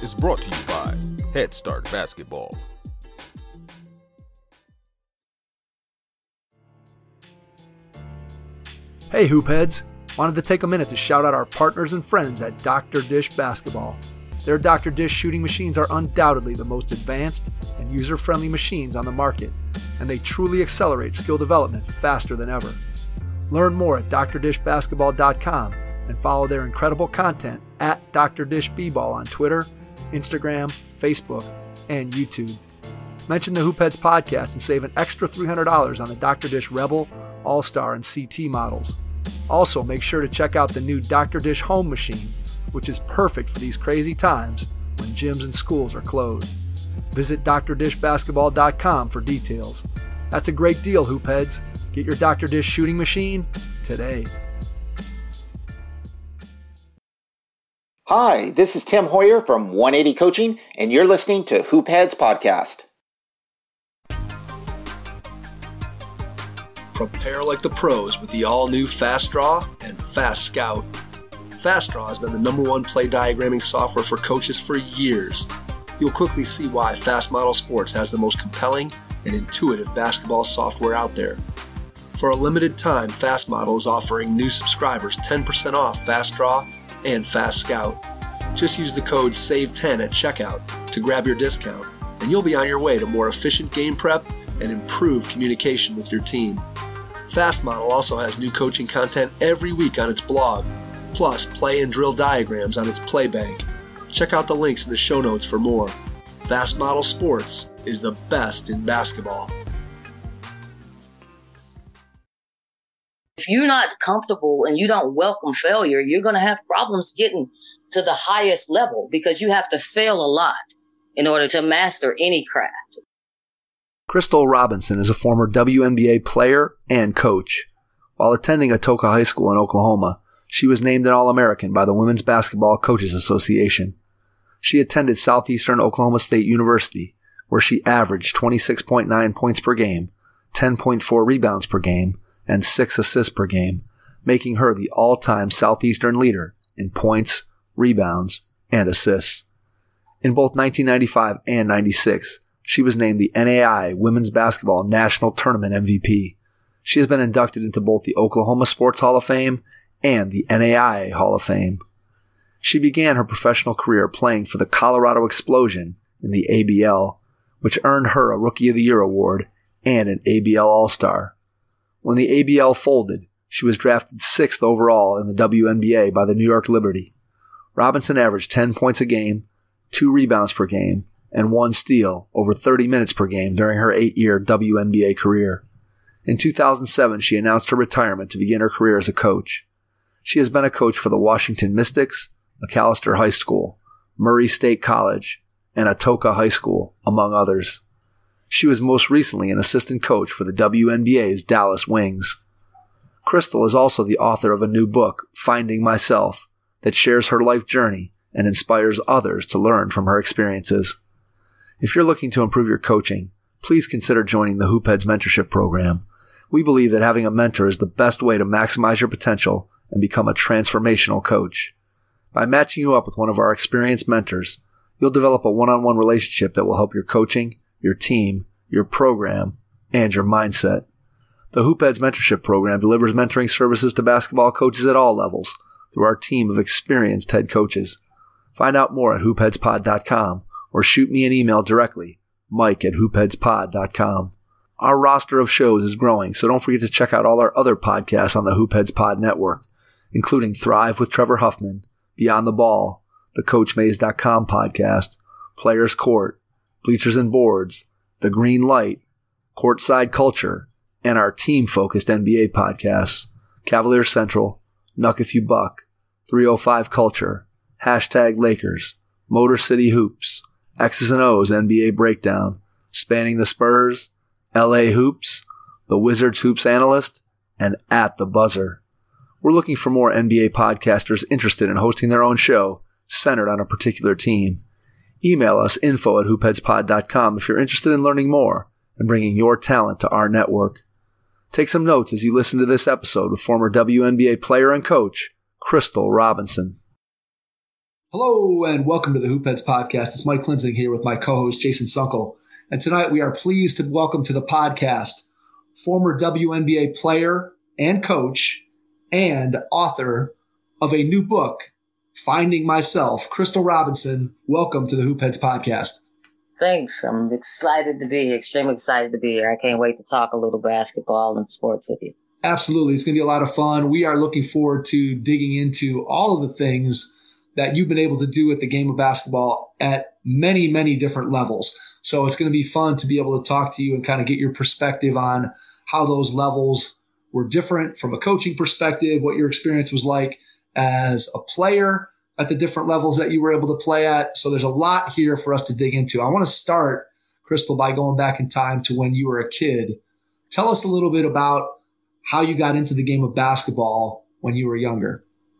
is brought to you by Head Start Basketball. Hey Hoopheads! Wanted to take a minute to shout out our partners and friends at Dr. Dish Basketball. Their Dr. Dish shooting machines are undoubtedly the most advanced and user-friendly machines on the market, and they truly accelerate skill development faster than ever. Learn more at drdishbasketball.com and follow their incredible content at Dr. Dish B-Ball on Twitter, Instagram, Facebook, and YouTube. Mention the Hoopheads podcast and save an extra $300 on the Dr. Dish Rebel, All-Star, and CT models. Also, make sure to check out the new Dr. Dish Home Machine, which is perfect for these crazy times when gyms and schools are closed. Visit drdishbasketball.com for details. That's a great deal, Hoopheads. Get your Dr. Dish shooting machine today. Hi, this is Tim Hoyer from 180 Coaching, and you're listening to Hoopheads Podcast. Prepare like the pros with the all-new Fast Draw and Fast Scout. Fast Draw has been the #1 play diagramming software for coaches for years. You'll quickly see why Fast Model Sports has the most compelling and intuitive basketball software out there. For a limited time, Fast Model is offering new subscribers 10% off Fast Draw and Fast Scout. Just use the code SAVE10 at checkout to grab your discount, and you'll be on your way to more efficient game prep and improved communication with your team. Fast Model also has new coaching content every week on its blog, plus play and drill diagrams on its play bank. Check out the links in the show notes for more. Fast Model Sports is the best in basketball. If you're not comfortable and you don't welcome failure, you're going to have problems getting to the highest level because you have to fail a lot in order to master any craft. Crystal Robinson is a former WNBA player and coach. While attending Atoka High School in Oklahoma, she was named an All-American by the Women's Basketball Coaches Association. She attended Southeastern Oklahoma State University, where she averaged 26.9 points per game, 10.4 rebounds per game, and 6 assists per game, making her the all-time Southeastern leader in points, rebounds, and assists. In both 1995 and 96, she was named the NAI Women's Basketball National Tournament MVP. She has been inducted into both the Oklahoma Sports Hall of Fame and the NAIA Hall of Fame. She began her professional career playing for the Colorado Explosion in the ABL, which earned her a Rookie of the Year award and an ABL All-Star. When the ABL folded, she was drafted 6th overall in the WNBA by the New York Liberty. Robinson averaged 10 points a game, 2 rebounds per game, and 1 steal over 30 minutes per game during her 8-year WNBA career. In 2007, she announced her retirement to begin her career as a coach. She has been a coach for the Washington Mystics, McAllister High School, Murray State College, and Atoka High School, among others. She was most recently an assistant coach for the WNBA's Dallas Wings. Crystal is also the author of a new book, Finding Myself, that shares her life journey and inspires others to learn from her experiences. If you're looking to improve your coaching, please consider joining the Hoopheads Mentorship Program. We believe that having a mentor is the best way to maximize your potential and become a transformational coach. By matching you up with one of our experienced mentors, you'll develop a one-on-one relationship that will help your coaching, your team, your program, and your mindset. The Hoopheads Mentorship Program delivers mentoring services to basketball coaches at all levels through our team of experienced head coaches. Find out more at hoopheadspod.com or shoot me an email directly, mike@hoopheadspod.com. Our roster of shows is growing, so don't forget to check out all our other podcasts on the Hoopheads Pod Network, including Thrive with Trevor Huffman, Beyond the Ball, the CoachMaze.com podcast, Players Court, Bleachers and Boards, The Green Light, Courtside Culture, and our team-focused NBA podcasts, Cavaliers Central, Nuck If You Buck, 305 Culture, #Lakers, Motor City Hoops, X's and O's NBA Breakdown, Spanning the Spurs, LA Hoops, The Wizards Hoops Analyst, and At the Buzzer. We're looking for more NBA podcasters interested in hosting their own show centered on a particular team. Email us info@hoopheadspod.com if you're interested in learning more and bringing your talent to our network. Take some notes as you listen to this episode with former WNBA player and coach, Crystal Robinson. Hello and welcome to the Hoopheads podcast. It's Mike Klinzing here with my co-host Jason Sunkel. And tonight we are pleased to welcome to the podcast former WNBA player and coach and author of a new book, Finding Myself, Crystal Robinson. Welcome to the Hoopheads podcast. Thanks. I'm excited to be here, extremely excited to be here. I can't wait to talk a little basketball and sports with you. Absolutely. It's going to be a lot of fun. We are looking forward to digging into all of the things that you've been able to do with the game of basketball at many, many different levels. So it's going to be fun to be able to talk to you and kind of get your perspective on how those levels were different from a coaching perspective, what your experience was like as a player at the different levels that you were able to play at. So there's a lot here for us to dig into. I want to start, Crystal, by going back in time to when you were a kid. Tell us a little bit about how you got into the game of basketball when you were younger.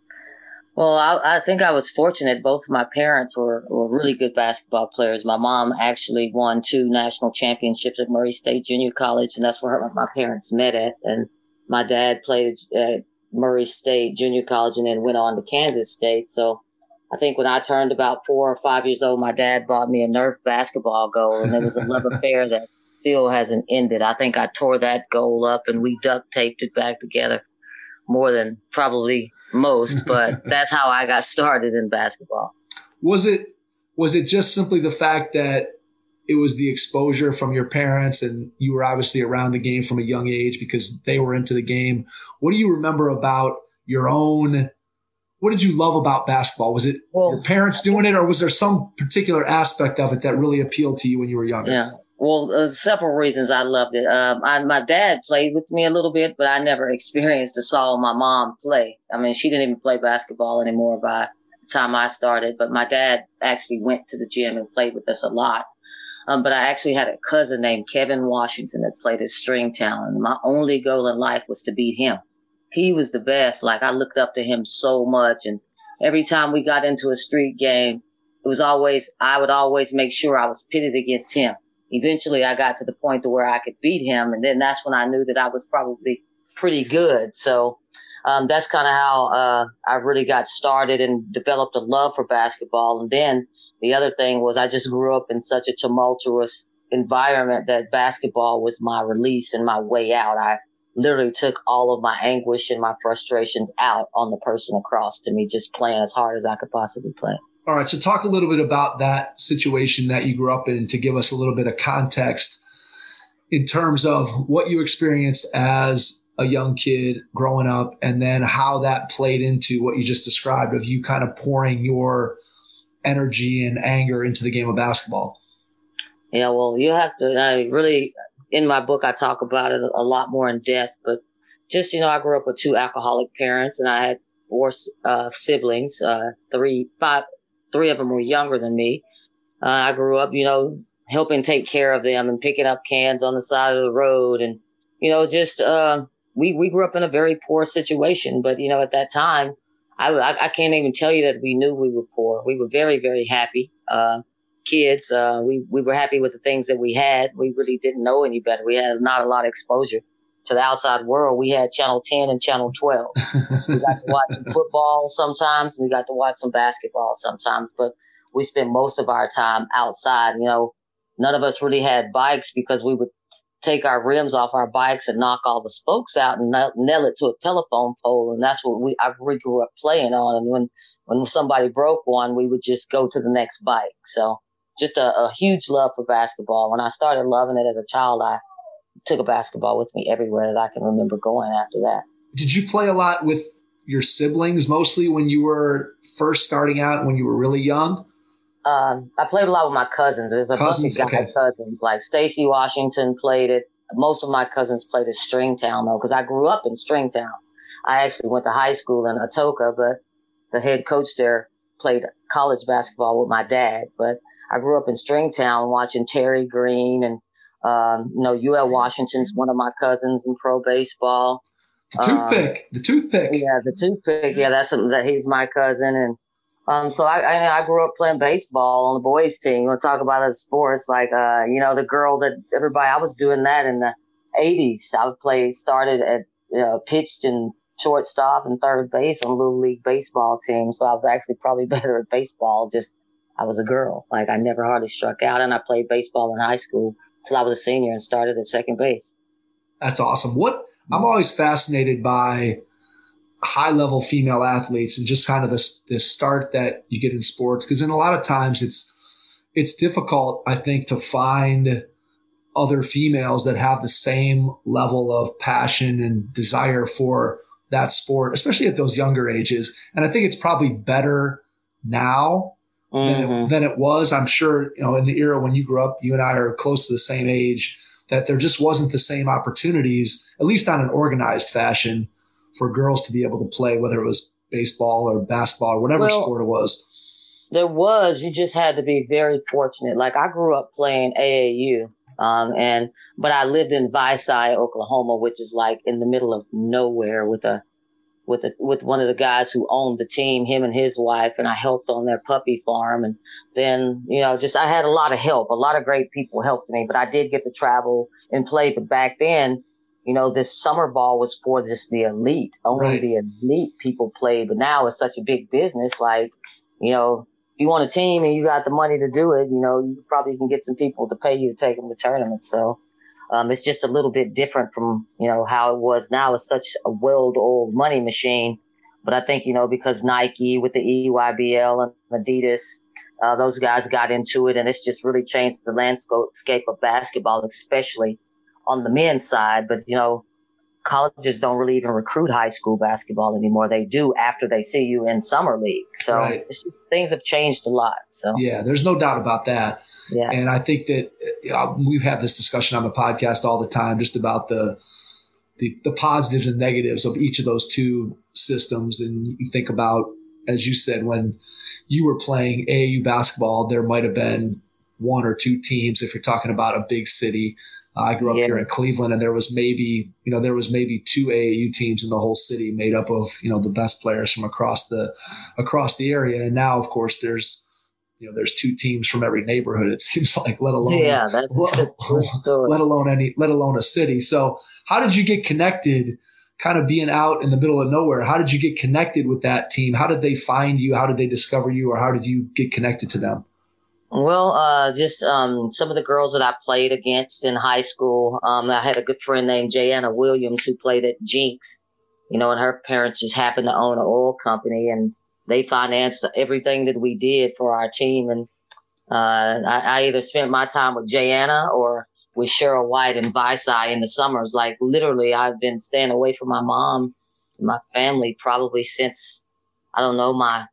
Well, I think I was fortunate. Both of my parents were really good basketball players. My mom actually won 2 national championships at Murray State Junior College, and that's where my parents met at. And my dad played at Murray State Junior College and then went on to Kansas State. So I think when I turned about 4 or 5 years old, my dad bought me a Nerf basketball goal, and it was a love affair that still hasn't ended. I think I tore that goal up and we duct taped it back together more than probably most, but that's how I got started in basketball. Was it just simply the fact that it was the exposure from your parents and you were obviously around the game from a young age because they were into the game? What do you remember about your own? What did you love about basketball? Was it your parents doing it, or was there some particular aspect of it that really appealed to you when you were younger? Yeah. Well, several reasons I loved it. My dad played with me a little bit, but I never experienced or saw my mom play. I mean, she didn't even play basketball anymore by the time I started, but my dad actually went to the gym and played with us a lot. But I actually had a cousin named Kevin Washington that played at Stringtown, and my only goal in life was to beat him. He was the best. Like, I looked up to him so much, and every time we got into a street game, I would always make sure I was pitted against him. Eventually, I got to the point to where I could beat him, and then that's when I knew that I was probably pretty good. So that's kind of how I really got started and developed a love for basketball. And then the other thing was I just grew up in such a tumultuous environment that basketball was my release and my way out. I literally took all of my anguish and my frustrations out on the person across to me, just playing as hard as I could possibly play. All right, so talk a little bit about that situation that you grew up in to give us a little bit of context in terms of what you experienced as a young kid growing up, and then how that played into what you just described of you kind of pouring your energy and anger into the game of basketball. Yeah, well, you have to really, in my book, I talk about it a lot more in depth, but just, I grew up with 2 alcoholic parents, and I had 4 siblings, 3 of them were younger than me. I grew up, helping take care of them and picking up cans on the side of the road. And, we grew up in a very poor situation. But, at that time, I can't even tell you that we knew we were poor. We were very, very happy kids. We were happy with the things that we had. We really didn't know any better. We had not a lot of exposure to the outside world. We had Channel 10 and Channel 12. We got to watch some football sometimes, and we got to watch some basketball sometimes, but we spent most of our time outside. None of us really had bikes because we would take our rims off our bikes and knock all the spokes out and nail it to a telephone pole. And that's what we grew up playing on. And when somebody broke one, we would just go to the next bike. So just a huge love for basketball. When I started loving it as a child, I took a basketball with me everywhere that I can remember going after that. Did you play a lot with your siblings mostly when you were first starting out, when you were really young? I played a lot with my cousins. There's a bunch of guy cousins. Like Stacy Washington played it. Most of my cousins played at Stringtown, though, because I grew up in Stringtown. I actually went to high school in Atoka, but the head coach there played college basketball with my dad. But I grew up in Stringtown watching Terry Green and UL Washington's one of my cousins in pro baseball. The toothpick. Yeah, the toothpick. Yeah, that's something that he's my cousin. And so I grew up playing baseball on the boys team. You want to talk about other sports, like, the girl that everybody, I was doing that in the 80s. I started at, pitched and shortstop and third base on Little League baseball team. So I was actually probably better at baseball. Just I was a girl. Like I never hardly struck out, and I played baseball in high school till I was a senior and started at second base. That's awesome. I'm always fascinated by high level female athletes and just kind of this start that you get in sports. Cause in a lot of times it's difficult, I think, to find other females that have the same level of passion and desire for that sport, especially at those younger ages. And I think it's probably better now than it was. I'm sure, in the era when you grew up, you and I are close to the same age, that there just wasn't the same opportunities, at least on an organized fashion, for girls to be able to play, whether it was baseball or basketball or whatever sport it was. There was. You just had to be very fortunate. Like I grew up playing AAU, but I lived in Visalia, Oklahoma, which is like in the middle of nowhere with one of the guys who owned the team, him and his wife, and I helped on their puppy farm. And then, I had a lot of help. A lot of great people helped me, but I did get to travel and play. But back then, this summer ball was for just the elite. Only the elite people played. But now it's such a big business. Like, if you want a team and you got the money to do it, you probably can get some people to pay you to take them to tournaments. So it's just a little bit different from, how it was now. It's such a well-oiled money machine. But I think, because Nike with the EYBL and Adidas, those guys got into it, and it's just really changed the landscape of basketball, especially on the men's side. But, colleges don't really even recruit high school basketball anymore. They do after they see you in summer league. So it's just, things have changed a lot. So yeah, there's no doubt about that. Yeah. And I think that we've had this discussion on the podcast all the time, just about the positives and negatives of each of those two systems. And you think about, as you said, when you were playing AAU basketball, there might have been one or two teams. If you're talking about a big city, I grew up here in Cleveland, and there was maybe two AAU teams in the whole city made up of, the best players from across the area. And now, of course, there's two teams from every neighborhood, it seems like, let alone a city. So how did you get connected, kind of being out in the middle of nowhere? How did you get connected with that team? How did they find you? How did they discover you? Or how did you get connected to them? Well, just some of the girls that I played against in high school. I had a good friend named Jayana Williams who played at Jinx, and her parents just happened to own an oil company, and they financed everything that we did for our team. And I either spent my time with Jayana or with Cheryl White and Visalia in the summers. Like literally, I've been staying away from my mom and my family probably since, I don't know, my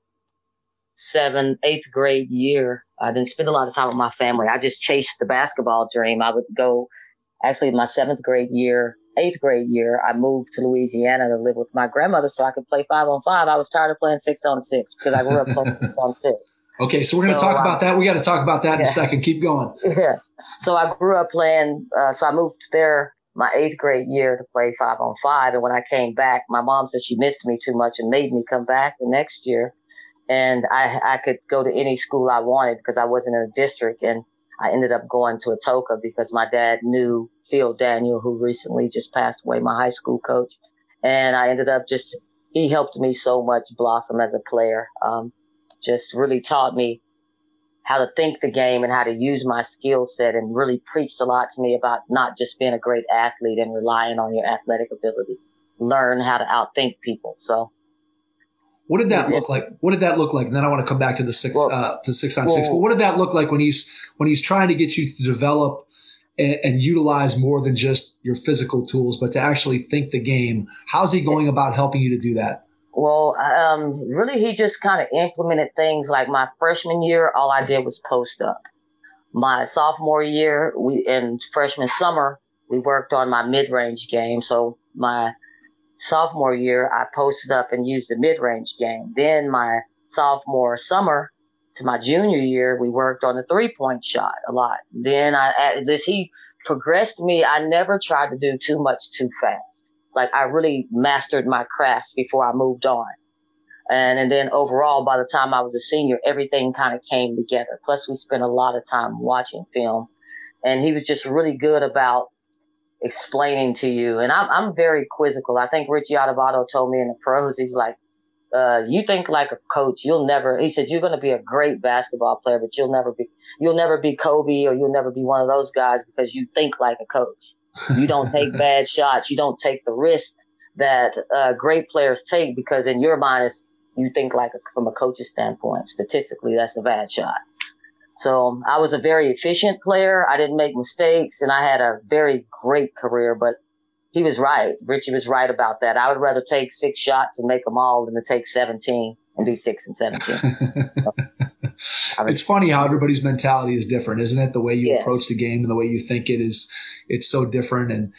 8th grade year. I didn't spend a lot of time with my family. I just chased the basketball dream. I would go, actually my 8th grade year, I moved to Louisiana to live with my grandmother so I could play 5-on-5. I was tired of playing 6-on-6 because I grew up playing 6-on-6. Okay, so we're going to talk about that. We got to talk about that in a second. Keep going. Yeah. So I grew up playing, so I moved there my 8th grade year to play 5-on-5. And when I came back, my mom said she missed me too much and made me come back the next year. And I could go to any school I wanted because I wasn't in a district. And I ended up going to Atoka because my dad knew Phil Daniel, who recently just passed away, my high school coach. And I ended up he helped me so much blossom as a player. Just really taught me how to think the game and how to use my skill set, and really preached a lot to me about not just being a great athlete and relying on your athletic ability. Learn how to outthink people. So. What did that look like? What did that look like? And then I want to come back to the 6-on-6. But what did that look like when he's trying to get you to develop and utilize more than just your physical tools, but to actually think the game? How's he going about helping you to do that? Well, really, he just kind of implemented things. Like my freshman year, all I did was post up. My sophomore year, and freshman summer, we worked on my mid-range game. So my sophomore year, I posted up and used the mid-range game. Then my sophomore summer to my junior year, we worked on the 3-point shot a lot. Then he progressed me. I never tried to do too much too fast. Like I really mastered my crafts before I moved on. And then overall, by the time I was a senior, everything kind of came together. Plus we spent a lot of time watching film, and he was just really good about explaining to you. And I'm very quizzical. I think Richie Adubato told me in the pros, he was like, you think like a coach, he said, you're going to be a great basketball player, but you'll never be Kobe, or you'll never be one of those guys because you think like a coach. You don't take bad shots. You don't take the risk that great players take, because in your mind, you think like from a coach's standpoint. Statistically, that's a bad shot. So I was a very efficient player. I didn't make mistakes, and I had a very great career, but he was right. Richie was right about that. I would rather take 6 shots and make them all than to take 17 and be 6-17. It's funny how everybody's mentality is different, isn't it? The way you Yes. approach the game and the way you think it's so different. And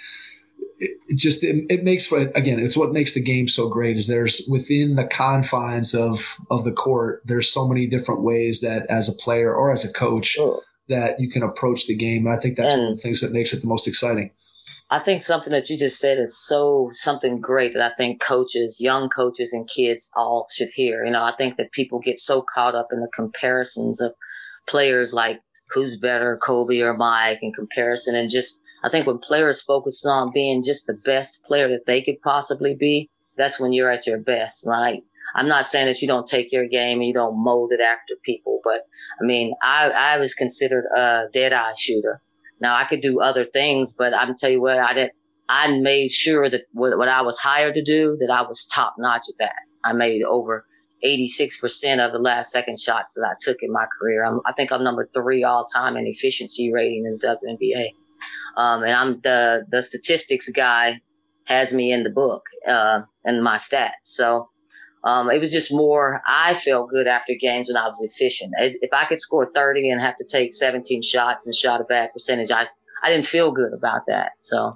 it makes for, again, it's what makes the game so great is there's within the confines of the court, there's so many different ways that as a player or as a coach that you can approach the game. And I think that's one of the things that makes it the most exciting. I think something that you just said is something great that I think coaches, young coaches and kids all should hear. I think that people get so caught up in the comparisons of players, like who's better, Kobe or Mike, in comparison. And just, I think when players focus on being just the best player that they could possibly be, that's when you're at your best, right? I'm not saying that you don't take your game and you don't mold it after people, but I mean, I was considered a dead-eye shooter. Now I could do other things, but I'm tell you what, I made sure that what I was hired to do, that I was top notch at that. I made over 86% of the last second shots that I took in my career. I think I'm number 3 all time in efficiency rating in the WNBA. And I'm the statistics guy has me in the book, and my stats. So, it was just more, I felt good after games when I was efficient. If I could score 30 and have to take 17 shots and shot a bad percentage, I didn't feel good about that. So,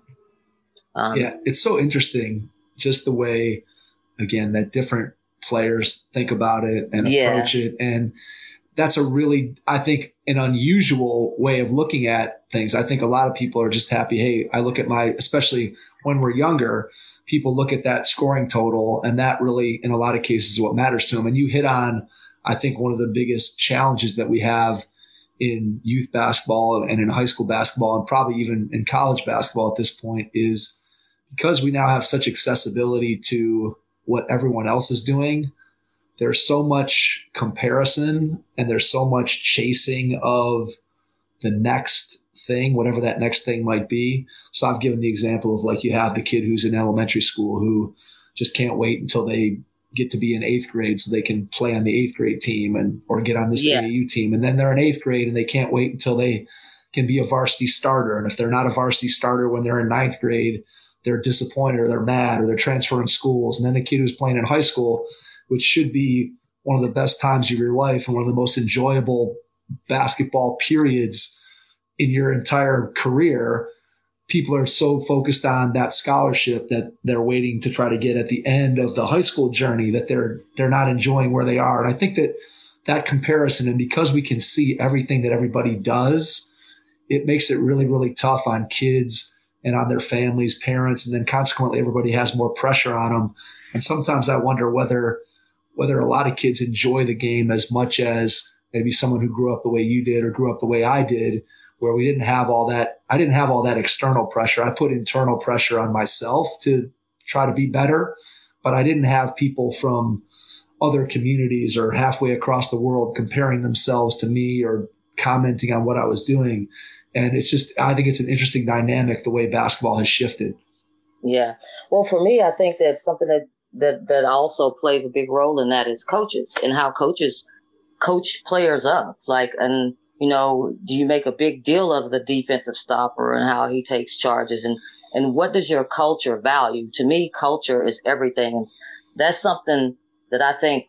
yeah, it's so interesting just the way, again, that different players think about it and approach it. And that's a really, I think, an unusual way of looking at things. I think a lot of people are just happy. Hey, I look at especially when we're younger, people look at that scoring total, and that really, in a lot of cases, is what matters to them. And you hit on, I think, one of the biggest challenges that we have in youth basketball and in high school basketball, and probably even in college basketball at this point, is because we now have such accessibility to what everyone else is doing. There's so much comparison and there's so much chasing of the next thing, whatever that next thing might be. So I've given the example of, like, you have the kid who's in elementary school who just can't wait until they get to be in 8th grade so they can play on the 8th grade team or get on this AAU team. And then they're in 8th grade and they can't wait until they can be a varsity starter. And if they're not a varsity starter when they're in 9th grade, they're disappointed or they're mad or they're transferring schools. And then the kid who's playing in high school, which should be one of the best times of your life and one of the most enjoyable basketball periods in your entire career, people are so focused on that scholarship that they're waiting to try to get at the end of the high school journey that they're not enjoying where they are. And I think that comparison, and because we can see everything that everybody does, it makes it really, really tough on kids and on their families, parents, and then consequently everybody has more pressure on them. And sometimes I wonder whether a lot of kids enjoy the game as much as maybe someone who grew up the way you did or grew up the way I did, where we didn't have all that. I didn't have all that external pressure. I put internal pressure on myself to try to be better, but I didn't have people from other communities or halfway across the world comparing themselves to me or commenting on what I was doing. And it's just, I think it's an interesting dynamic, the way basketball has shifted. Yeah. Well, for me, I think that something that also plays a big role in that is coaches and how coaches coach players up. Like, and, do you make a big deal of the defensive stopper and how he takes charges and what does your culture value? To me, culture is everything. And that's something that I think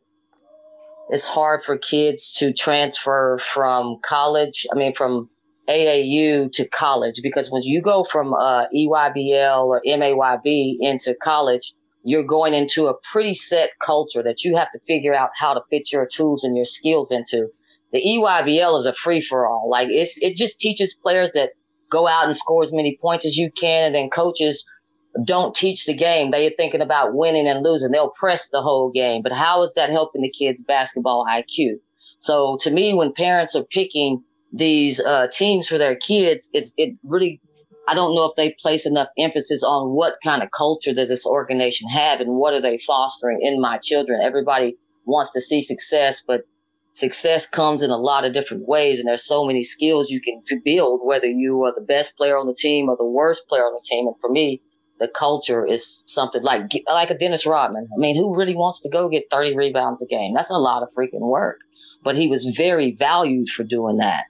is hard for kids to transfer from college. From AAU to college, because when you go from EYBL or MAYB into college, you're going into a pretty set culture that you have to figure out how to fit your tools and your skills into. The EYBL is a free for all. Like it just teaches players that go out and score as many points as you can. And then coaches don't teach the game. They're thinking about winning and losing. They'll press the whole game. But how is that helping the kids' basketball IQ? So to me, when parents are picking these teams for their kids, it really, I don't know if they place enough emphasis on what kind of culture does this organization have and what are they fostering in my children. Everybody wants to see success, but success comes in a lot of different ways, and there's so many skills you can build, whether you are the best player on the team or the worst player on the team. And for me, the culture is something like a Dennis Rodman. I mean, who really wants to go get 30 rebounds a game? That's a lot of freaking work. But he was very valued for doing that.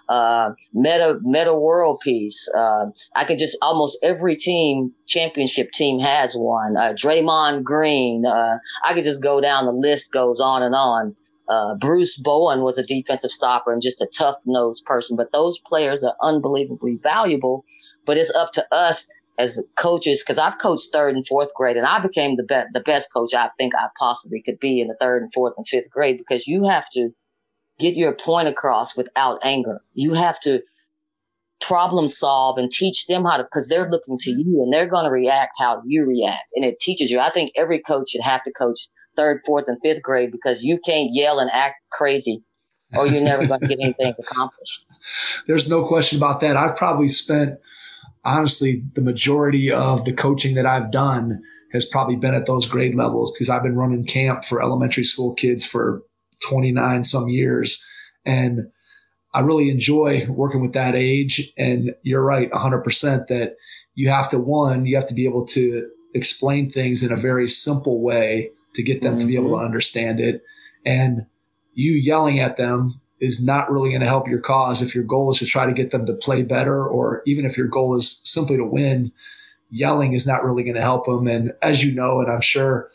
Meta World Peace. I could just almost every championship team has one. Draymond Green. I could just go down. The list goes on and on. Bruce Bowen was a defensive stopper and just a tough-nosed person. But those players are unbelievably valuable. But it's up to us as coaches, because I've coached third and fourth grade, and I became the best coach I think I possibly could be in the third and fourth and fifth grade, because you have to get your point across without anger. You have to problem solve and teach them how to, because they're looking to you and they're going to react how you react. And it teaches you. I think every coach should have to coach third, fourth, and fifth grade, because you can't yell and act crazy or you're never going to get anything accomplished. There's no question about that. I've probably spent, honestly, the majority of the coaching that I've done has probably been at those grade levels, because I've been running camp for elementary school kids for 29 some years. And I really enjoy working with that age. And you're right, 100%, that you have to be able to explain things in a very simple way to get them to be able to understand it. And you yelling at them is not really going to help your cause if your goal is to try to get them to play better, or even if your goal is simply to win. Yelling is not really going to help them. And as you know, and I'm sure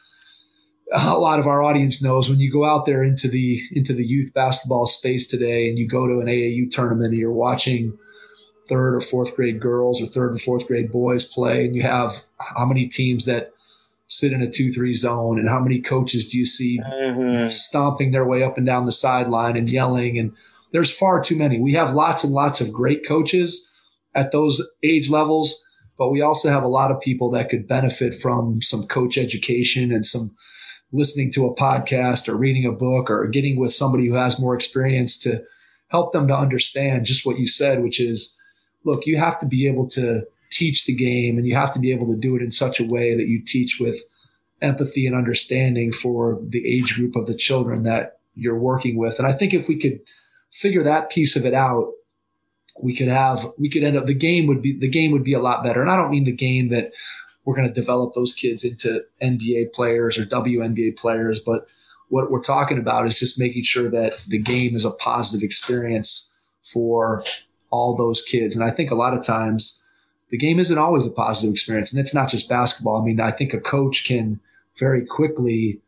a lot of our audience knows, when you go out there into the youth basketball space today and you go to an AAU tournament and you're watching third or fourth grade girls or third and fourth grade boys play, and you have how many teams that sit in a 2-3 zone, and how many coaches do you see stomping their way up and down the sideline and yelling? And there's far too many. We have lots and lots of great coaches at those age levels, but we also have a lot of people that could benefit from some coach education and some listening to a podcast or reading a book or getting with somebody who has more experience to help them to understand just what you said, which is, look, you have to be able to teach the game, and you have to be able to do it in such a way that you teach with empathy and understanding for the age group of the children that you're working with. And I think if we could figure that piece of it out, we could end up, the game would be a lot better. And I don't mean the game that we're going to develop those kids into NBA players or WNBA players, but what we're talking about is just making sure that the game is a positive experience for all those kids. And I think a lot of times the game isn't always a positive experience, and it's not just basketball. I mean, I think a coach can very quickly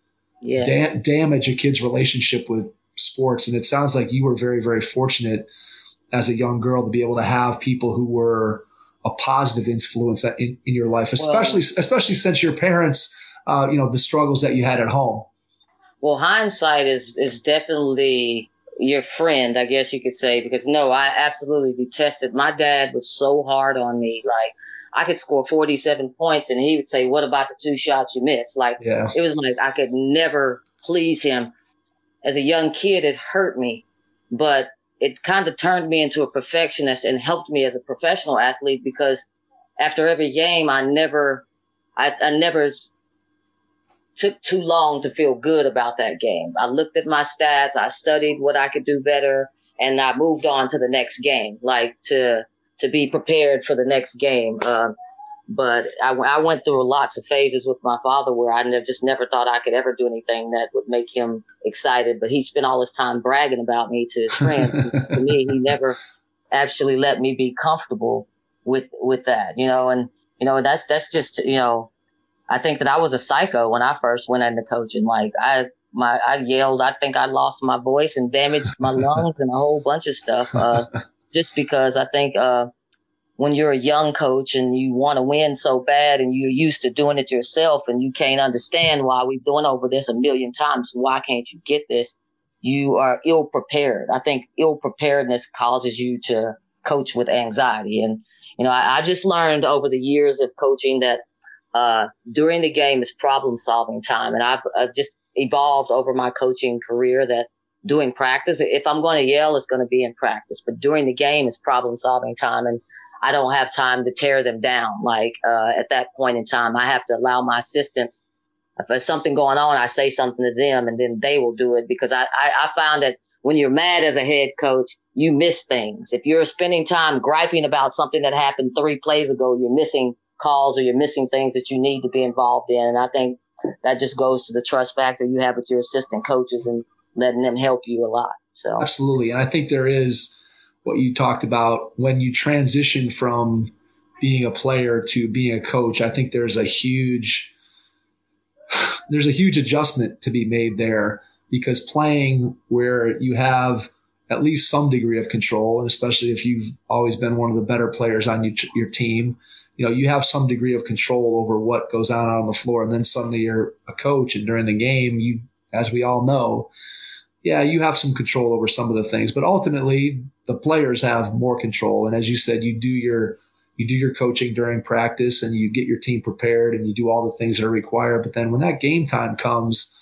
damage a kid's relationship with sports. And it sounds like you were very, very fortunate as a young girl to be able to have people who were a positive influence in your life, especially since your parents, the struggles that you had at home. Well, hindsight is definitely your friend, I guess you could say, because no, I absolutely detested. My dad was so hard on me. Like, I could score 47 points and he would say, "What about the 2 shots you missed?" Like, It was like I could never please him. As a young kid, it hurt me, but it kind of turned me into a perfectionist and helped me as a professional athlete, because after every game, I never took too long to feel good about that game. I looked at my stats, I studied what I could do better, and I moved on to the next game, like to be prepared for the next game. But I went through lots of phases with my father where I just never thought I could ever do anything that would make him excited. But he spent all his time bragging about me to his friends. To me, he never actually let me be comfortable with that, and that's just, I think that I was a psycho when I first went into coaching. Like I yelled. I think I lost my voice and damaged my lungs and a whole bunch of stuff. Just because I think when you're a young coach and you want to win so bad and you're used to doing it yourself and you can't understand why we've done over this a million times, why can't you get this? You are ill prepared. I think ill preparedness causes you to coach with anxiety. And, I just learned over the years of coaching that during the game is problem solving time. And I've just evolved over my coaching career that doing practice, if I'm going to yell, it's going to be in practice, but during the game is problem solving time. And I don't have time to tear them down. Like, at that point in time, I have to allow my assistants, if there's something going on, I say something to them and then they will do it, because I found that when you're mad as a head coach, you miss things. If you're spending time griping about something that happened 3 plays ago, you're missing calls or you're missing things that you need to be involved in. And I think that just goes to the trust factor you have with your assistant coaches and letting them help you a lot. So absolutely. And I think there is what you talked about when you transition from being a player to being a coach. I think there's a huge adjustment to be made there, because playing where you have at least some degree of control, and especially if you've always been one of the better players on your team, you have some degree of control over what goes on the floor. And then suddenly you're a coach, and during the game, you, as we all know, you have some control over some of the things, but ultimately the players have more control. And as you said, you do your coaching during practice and you get your team prepared and you do all the things that are required. But then when that game time comes,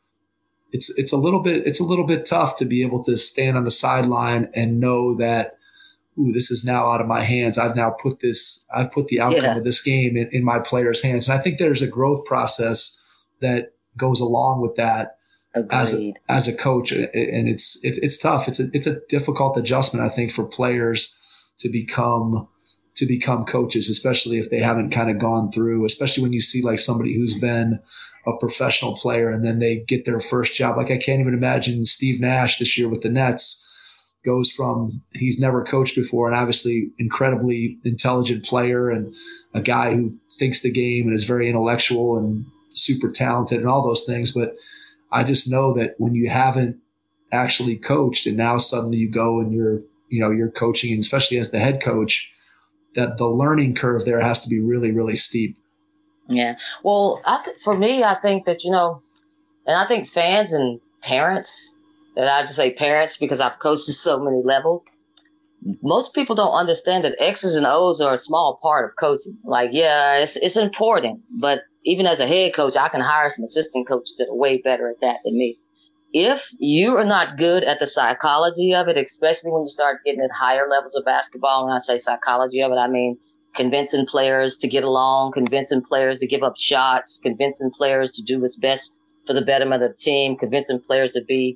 it's a little bit tough to be able to stand on the sideline and know that, this is now out of my hands. I've put the outcome of this game in my players' hands. And I think there's a growth process that goes along with that. Agreed. As a coach, and it's tough. It's a difficult adjustment, I think, for players to become coaches, especially if they haven't kind of gone through, especially when you see like somebody who's been a professional player and then they get their first job. Like I can't even imagine Steve Nash this year with the Nets goes from, he's never coached before, and obviously incredibly intelligent player and a guy who thinks the game and is very intellectual and super talented and all those things. But I just know that when you haven't actually coached and now suddenly you go and you're coaching, and especially as the head coach, that the learning curve there has to be really, really steep. Yeah. Well, for me, I think that, and I think fans and parents, and I just say parents because I've coached at so many levels, most people don't understand that X's and O's are a small part of coaching. Like, it's important, but even as a head coach, I can hire some assistant coaches that are way better at that than me. If you are not good at the psychology of it, especially when you start getting at higher levels of basketball, when I say psychology of it, I mean convincing players to get along, convincing players to give up shots, convincing players to do what's best for the betterment of the team, convincing players to be,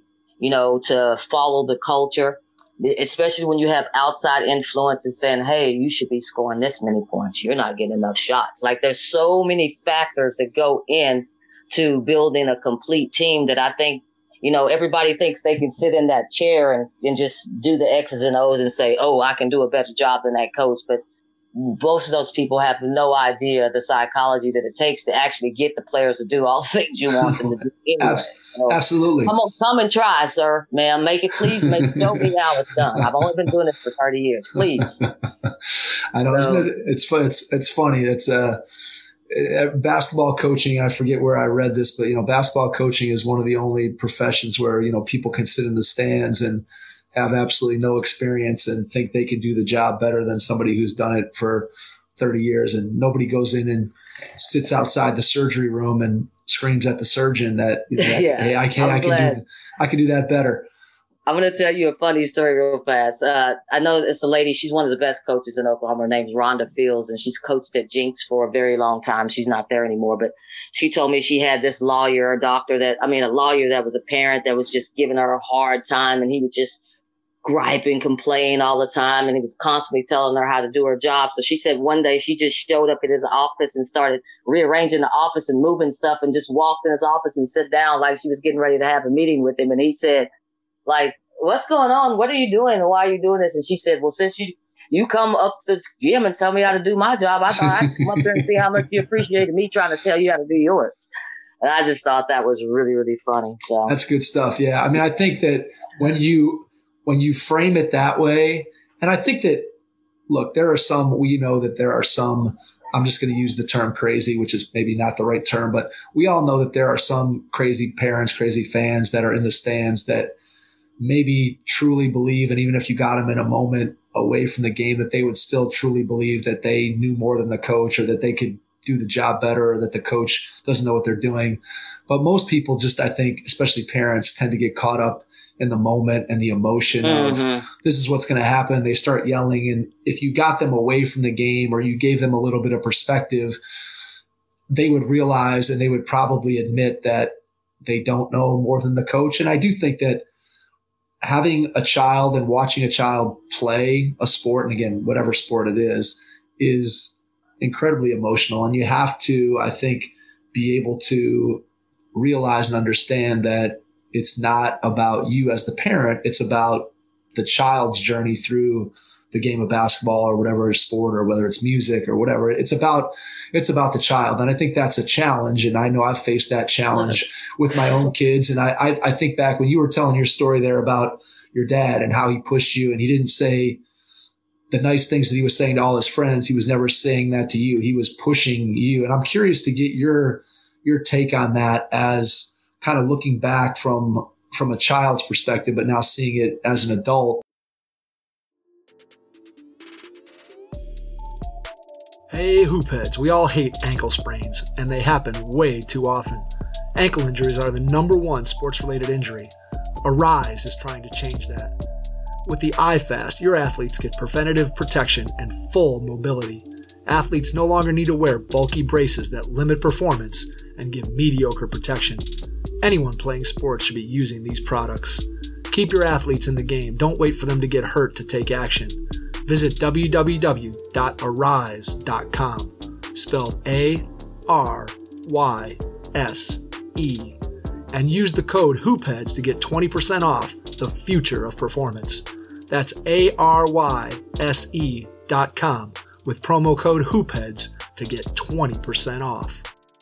to follow the culture, especially when you have outside influences saying, hey, you should be scoring this many points. You're not getting enough shots. Like there's so many factors that go in to building a complete team that I think, everybody thinks they can sit in that chair and just do the X's and O's and say, oh, I can do a better job than that coach. But most of those people have no idea the psychology that it takes to actually get the players to do all the things you want them to do anyway. So, absolutely. Come and try, sir, ma'am. Please show me how it's done. I've only been doing this for 30 years. Please. I know. Isn't it? It's funny. It's basketball coaching. I forget where I read this, but basketball coaching is one of the only professions where people can sit in the stands and have absolutely no experience and think they can do the job better than somebody who's done it for 30 years. And nobody goes in and sits outside the surgery room and screams at the surgeon that, hey, I can do that better. I'm going to tell you a funny story real fast. I know it's a lady. She's one of the best coaches in Oklahoma. Her name's Rhonda Fields, and she's coached at Jinx for a very long time. She's not there anymore, but she told me she had this lawyer, a lawyer that was a parent that was just giving her a hard time, and he would just gripe and complain all the time, and he was constantly telling her how to do her job. So she said one day she just showed up at his office and started rearranging the office and moving stuff and just walked in his office and sat down like she was getting ready to have a meeting with him. And he said, like, what's going on? What are you doing? And why are you doing this? And she said, well, since you come up to the gym and tell me how to do my job, I thought I'd come up there and see how much you appreciated me trying to tell you how to do yours. And I just thought that was really, really funny. So that's good stuff. Yeah. I mean, I think that when you frame it that way, and I think that, look, we know that there are some, I'm just going to use the term crazy, which is maybe not the right term, but we all know that there are some crazy parents, crazy fans that are in the stands that maybe truly believe, and even if you got them in a moment away from the game, that they would still truly believe that they knew more than the coach, or that they could do the job better, or that the coach doesn't know what they're doing. But most people just, I think, especially parents, tend to get caught up in the moment and the emotion of this is what's going to happen. They start yelling. And if you got them away from the game or you gave them a little bit of perspective, they would realize and they would probably admit that they don't know more than the coach. And I do think that having a child and watching a child play a sport, and again, whatever sport it is incredibly emotional. And you have to, I think, be able to realize and understand that it's not about you as the parent. It's about the child's journey through the game of basketball or whatever sport, or whether it's music or whatever. It's about the child. And I think that's a challenge. And I know I've faced that challenge with my own kids. And I think back when you were telling your story there about your dad and how he pushed you, and he didn't say the nice things that he was saying to all his friends. He was never saying that to you. He was pushing you. And I'm curious to get your take on that, as kind of looking back from a child's perspective, but now seeing it as an adult. Hey, hoopheads, we all hate ankle sprains, and they happen way too often. Ankle injuries are the #1 sports-related injury. Arise is trying to change that. With the iFast, your athletes get preventative protection and full mobility. Athletes no longer need to wear bulky braces that limit performance and give mediocre protection. Anyone playing sports should be using these products. Keep your athletes in the game. Don't wait for them to get hurt to take action. Visit www.arise.com, spelled ARYSE, and use the code HOOPHEADS to get 20% off the future of performance. That's ARYSE.com with promo code HOOPHEADS to get 20% off.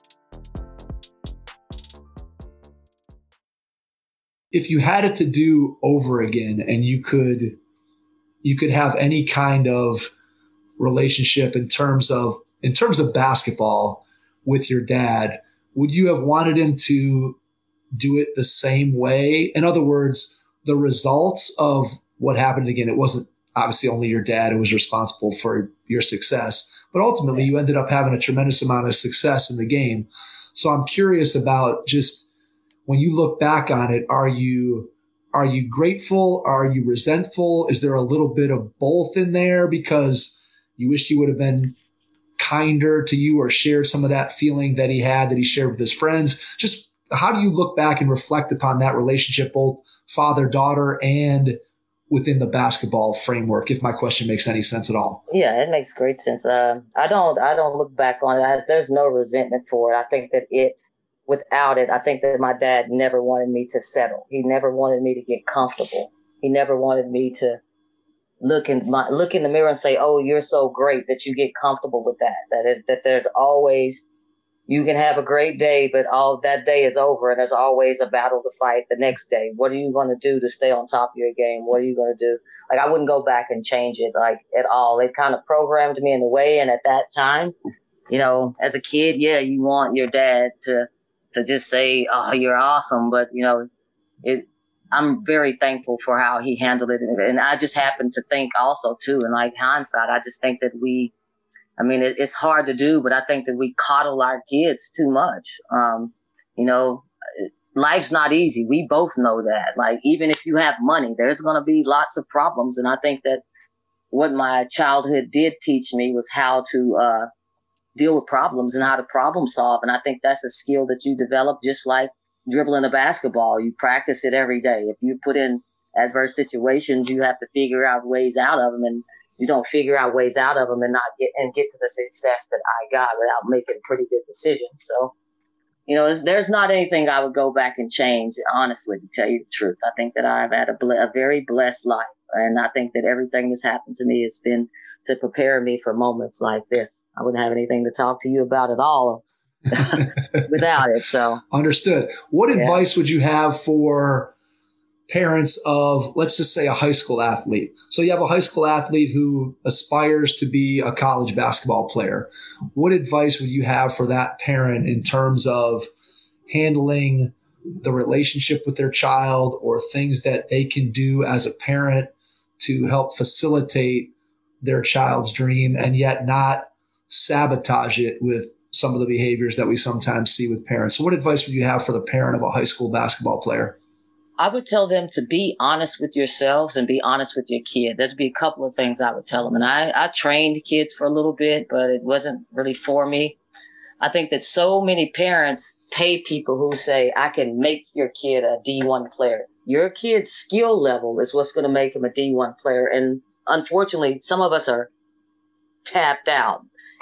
If you had it to do over again and you could have any kind of relationship in terms of basketball with your dad, would you have wanted him to do it the same way? In other words, the results of what happened, again, it wasn't obviously only your dad who was responsible for your success, but ultimately you ended up having a tremendous amount of success in the game. So I'm curious about, just when you look back on it, are you grateful? Are you resentful? Is there a little bit of both in there because you wished he would have been kinder to you or shared some of that feeling that he had, that he shared with his friends? Just how do you look back and reflect upon that relationship, both father-daughter and within the basketball framework, if my question makes any sense at all? Yeah, it makes great sense. I don't look back on it. There's no resentment for it. I think that without it, I think that my dad never wanted me to settle. He never wanted me to get comfortable. He never wanted me to look in the mirror and say, "Oh, you're so great," that you get comfortable with that. That there's always, you can have a great day, but all that day is over, and there's always a battle to fight the next day. What are you going to do to stay on top of your game? What are you going to do? Like, I wouldn't go back and change it, like, at all. It kind of programmed me in a way, and at that time, you know, as a kid, yeah, you want your dad to just say, "Oh, you're awesome," but you know, I'm very thankful for how he handled it. And I just happen to think also too, in like hindsight, I just think that it's hard to do, but I think that we coddle our kids too much. You know, life's not easy. We both know that. Like, even if you have money, there's going to be lots of problems. And I think that what my childhood did teach me was how to, deal with problems and how to problem solve. And I think that's a skill that you develop, just like dribbling a basketball. You practice it every day. If you put in adverse situations, you have to figure out ways out of them, and you don't figure out ways out of them and get to the success that I got without making pretty good decisions. So, you know, there's not anything I would go back and change, honestly, to tell you the truth. I think that I've had a very blessed life. And I think that everything that's happened to me has been to prepare me for moments like this. I wouldn't have anything to talk to you about at all without it. So understood. What advice would you have for parents of, let's just say, a high school athlete? So you have a high school athlete who aspires to be a college basketball player. What advice would you have for that parent in terms of handling the relationship with their child, or things that they can do as a parent to help facilitate their child's dream and yet not sabotage it with some of the behaviors that we sometimes see with parents? So what advice would you have for the parent of a high school basketball player? I would tell them to be honest with yourselves and be honest with your kid. There'd be a couple of things I would tell them. And I trained kids for a little bit, but it wasn't really for me. I think that so many parents pay people who say, I can make your kid a D1 player. Your kid's skill level is what's going to make him a D1 player. And unfortunately, some of us are tapped out.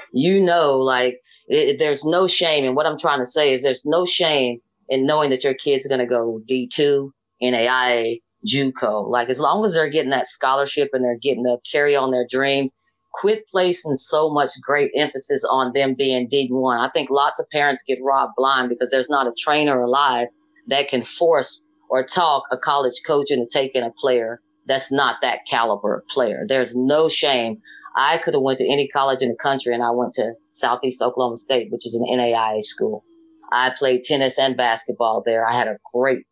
There's no shame. And what I'm trying to say is there's no shame in knowing that your kid's going to go D2, NAIA, JUCO. Like, as long as they're getting that scholarship and they're getting to carry on their dream, quit placing so much great emphasis on them being D1. I think lots of parents get robbed blind because there's not a trainer alive that can force or talk a college coach into taking a player that's not that caliber player. There's no shame. I could have went to any college in the country, and I went to Southeast Oklahoma State, which is an NAIA school. I played tennis and basketball there. I had a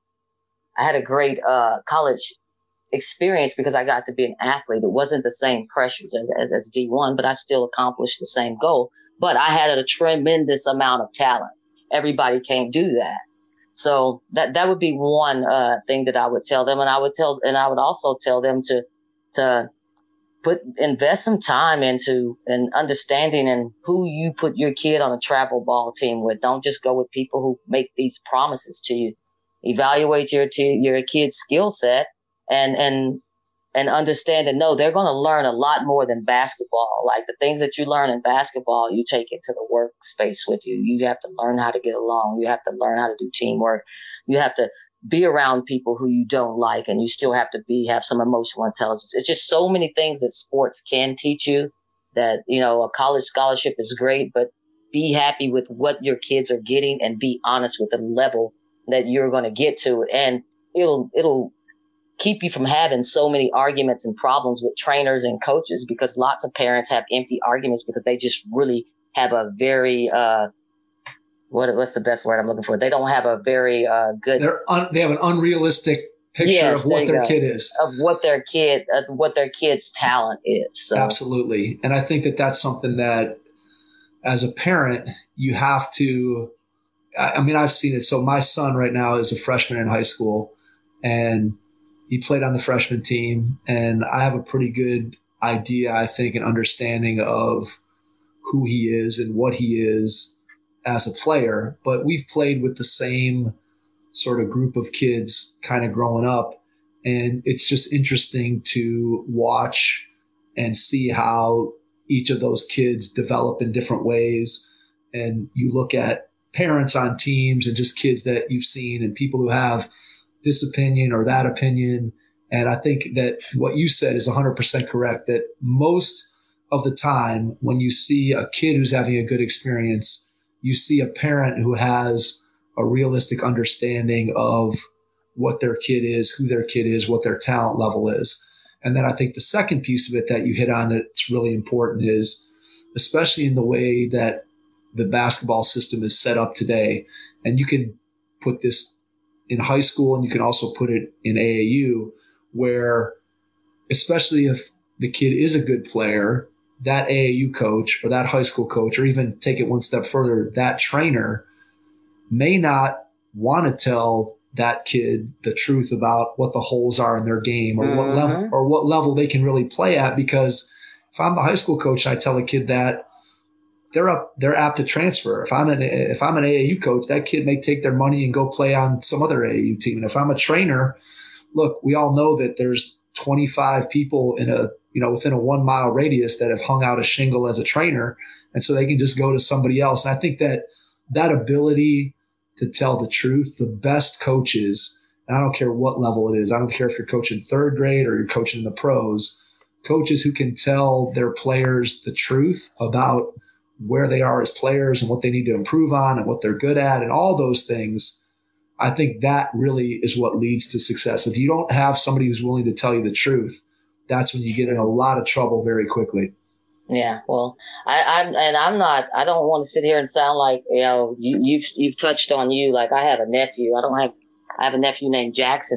great college experience because I got to be an athlete. It wasn't the same pressures as D1, but I still accomplished the same goal. But I had a tremendous amount of talent. Everybody can't do that. So that would be one thing that I would tell them. And I would also tell them to invest some time into an understanding and who you put your kid on a travel ball team with. Don't just go with people who make these promises to you. Evaluate your kid's skill set and understand and know they're going to learn a lot more than basketball. Like, the things that you learn in basketball, you take into the workspace with you. You have to learn how to get along. You have to learn how to do teamwork. You have to be around people who you don't like, and you still have to have some emotional intelligence. It's just so many things that sports can teach you that, a college scholarship is great, but be happy with what your kids are getting and be honest with the level that you're going to get to. And it'll keep you from having so many arguments and problems with trainers and coaches, because lots of parents have empty arguments because they just really have a very, what's the best word I'm looking for? They don't have a very good. They have an unrealistic picture of what their kid is, of what their kid's talent is. So. Absolutely, and I think that that's something that, as a parent, you have to. I mean, I've seen it. So my son right now is a freshman in high school, and he played on the freshman team, and I have a pretty good idea, I think, and understanding of who he is and what he is as a player. But we've played with the same sort of group of kids kind of growing up. And it's just interesting to watch and see how each of those kids develop in different ways. And you look at parents on teams and just kids that you've seen and people who have this opinion or that opinion. And I think that what you said is 100% correct, that most of the time when you see a kid who's having a good experience, you see a parent who has a realistic understanding of what their kid is, who their kid is, what their talent level is. And then I think the second piece of it that you hit on that's really important is, especially in the way that the basketball system is set up today, and you can put this in high school and you can also put it in AAU, where especially if the kid is a good player, that AAU coach or that high school coach, or even take it one step further, that trainer may not want to tell that kid the truth about what the holes are in their game or what level they can really play at. Because if I'm the high school coach and I tell a kid that, they're apt to transfer. If I'm an AAU coach, that kid may take their money and go play on some other AAU team. And if I'm a trainer, look, we all know that there's 25 people within a 1 mile radius that have hung out a shingle as a trainer. And so they can just go to somebody else. And I think that ability to tell the truth, the best coaches, and I don't care what level it is. I don't care if you're coaching third grade or you're coaching in the pros, coaches who can tell their players the truth about where they are as players and what they need to improve on and what they're good at and all those things. I think that really is what leads to success. If you don't have somebody who's willing to tell you the truth, that's when you get in a lot of trouble very quickly. Yeah, well, I don't want to sit here and sound like, you've touched on like I have a nephew. I have a nephew named Jackson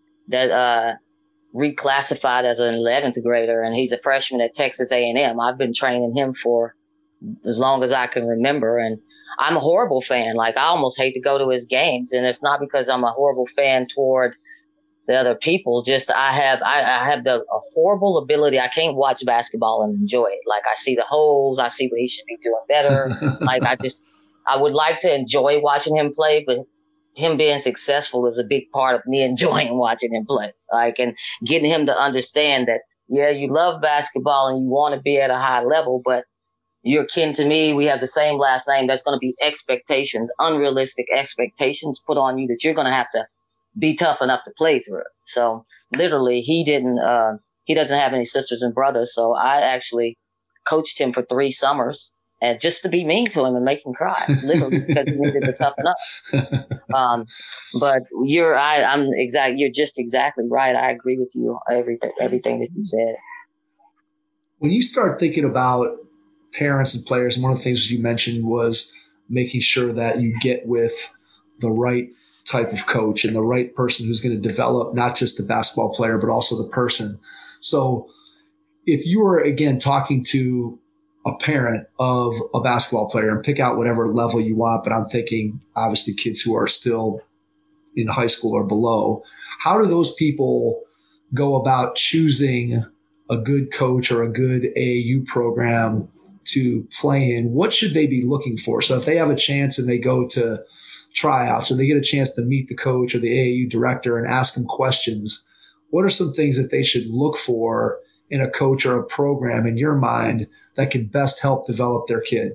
that reclassified as an 11th grader, and he's a freshman at Texas A&M. I've been training him for as long as I can remember, and I'm a horrible fan. Like, I almost hate to go to his games, and it's not because I'm a horrible fan toward the other people. Just I have a horrible ability. I can't watch basketball and enjoy it. Like I see the holes, I see what he should be doing better. Like I would like to enjoy watching him play, but him being successful is a big part of me enjoying watching him play. Like, and getting him to understand that, yeah, you love basketball and you want to be at a high level, but you're kin to me. We have the same last name. There's going to be expectations, unrealistic expectations put on you that you're going to have to be tough enough to play through. So literally he doesn't have any sisters and brothers. So I actually coached him for 3 summers and just to be mean to him and make him cry, literally, because he needed to toughen up. But you're just exactly right. I agree with you. Everything that you said. When you start thinking about parents and players, and one of the things you mentioned was making sure that you get with the right type of coach and the right person who's going to develop not just the basketball player, but also the person. So if you were, again, talking to a parent of a basketball player, and pick out whatever level you want, but I'm thinking obviously kids who are still in high school or below, how do those people go about choosing a good coach or a good AAU program to play in? What should they be looking for? So if they have a chance and they go to tryouts or they get a chance to meet the coach or the AAU director and ask them questions, what are some things that they should look for in a coach or a program in your mind that can best help develop their kid?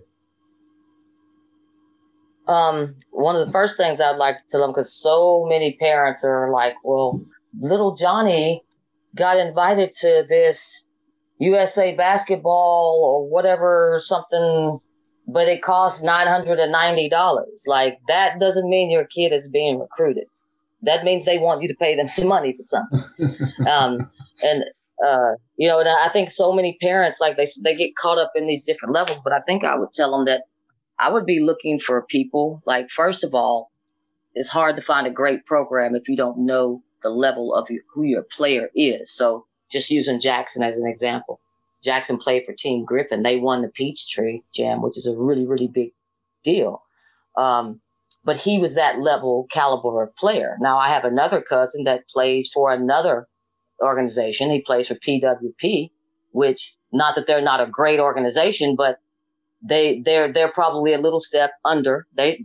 One of the first things I'd like to tell them, because so many parents are like, well, little Johnny got invited to this USA basketball or whatever, something, but it costs $990. Like, that doesn't mean your kid is being recruited. That means they want you to pay them some money for something. And I think so many parents, like they get caught up in these different levels, but I think I would tell them that I would be looking for people. Like, first of all, it's hard to find a great program if you don't know the level of who your player is. So just using Jackson as an example, Jackson played for Team Griffin. They won the Peachtree Jam, which is a really, really big deal. But he was that level caliber of player. Now I have another cousin that plays for another organization. He plays for PWP, which, not that they're not a great organization, but they're probably a little step under. They're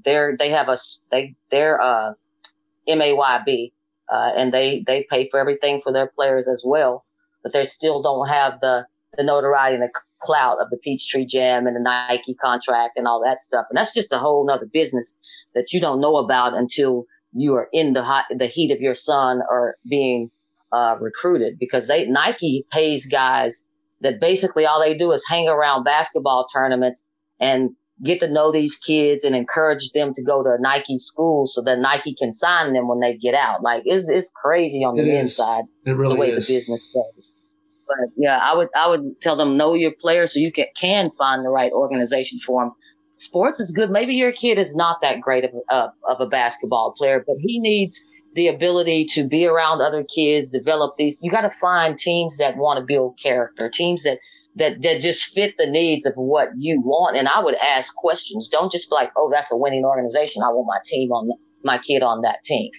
MAYB, and they pay for everything for their players as well, but they still don't have the notoriety and the clout of the Peachtree Jam and the Nike contract and all that stuff. And that's just a whole nother business that you don't know about until you are in the heat of your son or being recruited, because Nike pays guys that basically all they do is hang around basketball tournaments and get to know these kids and encourage them to go to a Nike school so that Nike can sign them when they get out. Like, it's crazy on the inside, it really the way is. the business goes. But yeah, I would tell them, know your players so you can find the right organization for them. Sports is good. Maybe your kid is not that great of a basketball player, but he needs the ability to be around other kids, develop these. You got to find teams that want to build character, teams that just fit the needs of what you want. And I would ask questions. Don't just be like, oh, that's a winning organization, I want my kid on that team.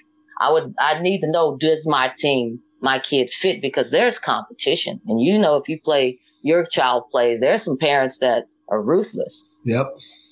I need to know, does my kid fit? Because there's competition. And if your child plays, there's some parents that are ruthless. Yep.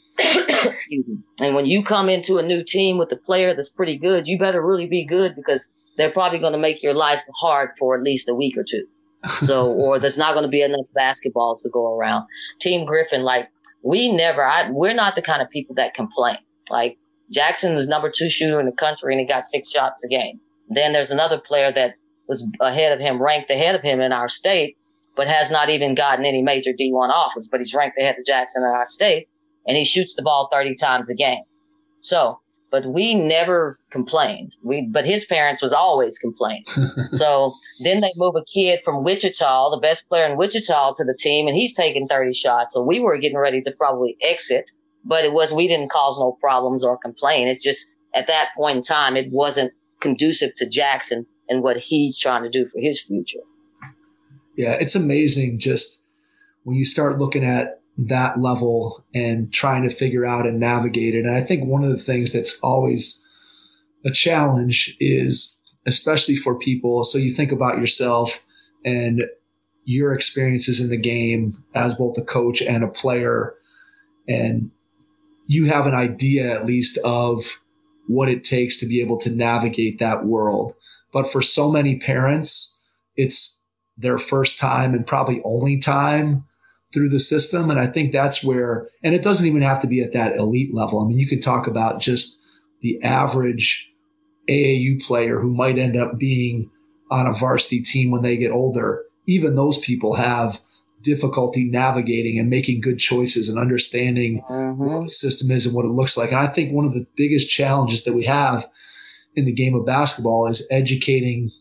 Excuse me. And when you come into a new team with a player that's pretty good, you better really be good, because they're probably going to make your life hard for at least a week or two. So, or there's not going to be enough basketballs to go around. Team Griffin, like, we're not the kind of people that complain. Like, Jackson was number 2 shooter in the country and he got 6 shots a game. Then there's another player that was ranked ahead of him in our state, but has not even gotten any major D1 offers, but he's ranked ahead of Jackson in our state. And he shoots the ball 30 times a game. So, but we never complained. But his parents was always complaining. So then they move a kid from Wichita, the best player in Wichita, to the team, and he's taking 30 shots. So we were getting ready to probably exit, but we didn't cause no problems or complain. It's just at that point in time, it wasn't conducive to Jackson and what he's trying to do for his future. Yeah, it's amazing just when you start looking at that level and trying to figure out and navigate it. And I think one of the things that's always a challenge is, especially for people. So you think about yourself and your experiences in the game as both a coach and a player, and you have an idea at least of what it takes to be able to navigate that world. But for so many parents, it's their first time and probably only time through the system. And I think that's where, and it doesn't even have to be at that elite level. I mean, you could talk about just the average AAU player who might end up being on a varsity team when they get older. Even those people have difficulty navigating and making good choices and understanding what the system is and what it looks like. And I think one of the biggest challenges that we have in the game of basketball is educating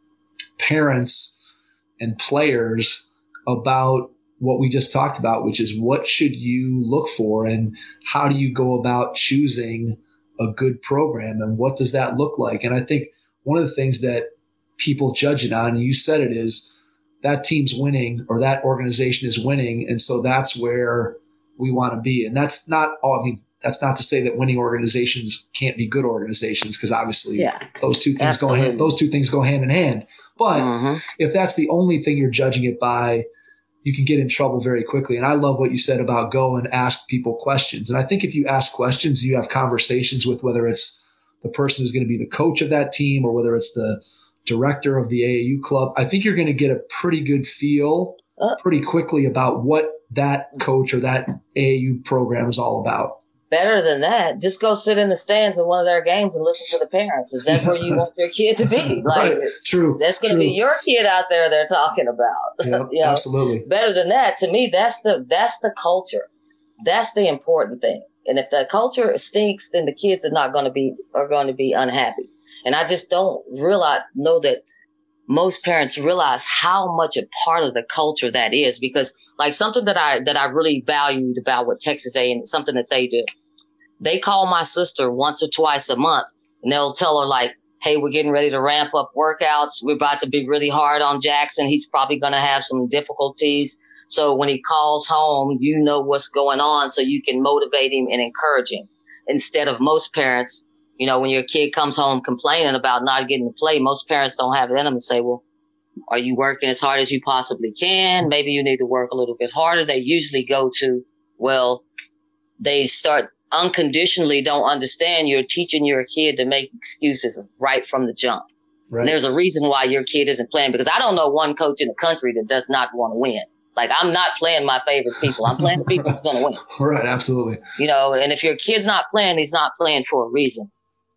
parents and players about what we just talked about, which is what should you look for and how do you go about choosing a good program and what does that look like? And I think one of the things that people judge it on, and you said it, is that team's winning or that organization is winning. And so that's where we want to be. And that's not all. I mean, that's not to say that winning organizations can't be good organizations, because obviously those two things go hand in hand. But if that's the only thing you're judging it by, you can get in trouble very quickly. And I love what you said about go and ask people questions. And I think if you ask questions, you have conversations with whether it's the person who's going to be the coach of that team or whether it's the director of the AAU club, I think you're going to get a pretty good feel pretty quickly about what that coach or that AAU program is all about. Better than that, just go sit in the stands of one of their games and listen to the parents. Is that where you want your kid to be? Like, right. True. That's going to be your kid out there they're talking about. Yep, absolutely. Better than that, to me, that's the culture. That's the important thing. And if the culture stinks, then the kids are going to be unhappy. And I just don't know that most parents realize how much a part of the culture that is, because like something that I really valued about what Texas A&M, something that they do, they call my sister once or twice a month and they'll tell her like, hey, we're getting ready to ramp up workouts. We're about to be really hard on Jackson. He's probably going to have some difficulties. So when he calls home, you know what's going on so you can motivate him and encourage him. Instead of most parents, you know, when your kid comes home complaining about not getting to play, most parents don't have it in them to say, well, are you working as hard as you possibly can? Maybe you need to work a little bit harder. They usually go to, well, they start unconditionally don't understand you're teaching your kid to make excuses right from the jump. Right. There's a reason why your kid isn't playing, because I don't know one coach in the country that does not want to win. Like, I'm not playing my favorite people. I'm playing the people who's going to win. Right, absolutely. You know, and if your kid's not playing, he's not playing for a reason.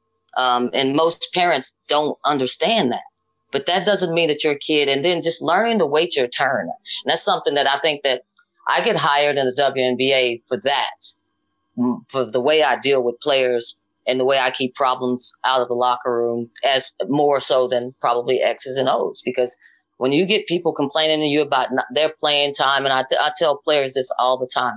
And most parents don't understand that. But that doesn't mean that your kid, and then just learning to wait your turn. And that's something that I think that I get hired in the WNBA for that, for the way I deal with players and the way I keep problems out of the locker room, as more so than probably X's and O's. Because when you get people complaining to you about their playing time, and I tell players this all the time,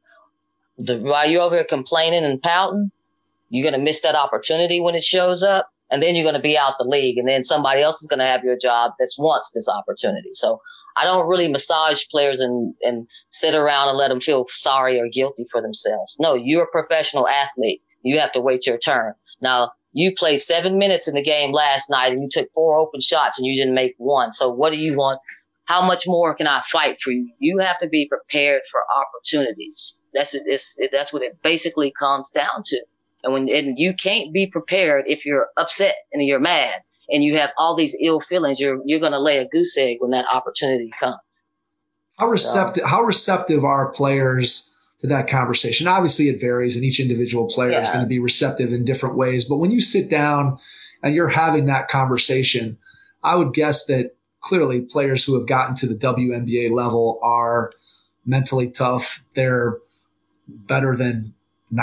while you're over here complaining and pouting, you're going to miss that opportunity when it shows up. And then you're going to be out the league, and then somebody else is going to have your job that wants this opportunity. So I don't really massage players and sit around and let them feel sorry or guilty for themselves. No, you're a professional athlete. You have to wait your turn. Now, you played 7 minutes in the game last night and you took 4 open shots and you didn't make one. So what do you want? How much more can I fight for you? You have to be prepared for opportunities. That's what it basically comes down to. And you can't be prepared if you're upset and you're mad and you have all these ill feelings. You're going to lay a goose egg when that opportunity comes. How receptive are players to that conversation? Obviously, it varies, and each individual player is going to be receptive in different ways. But when you sit down and you're having that conversation, I would guess that clearly players who have gotten to the WNBA level are mentally tough. They're better than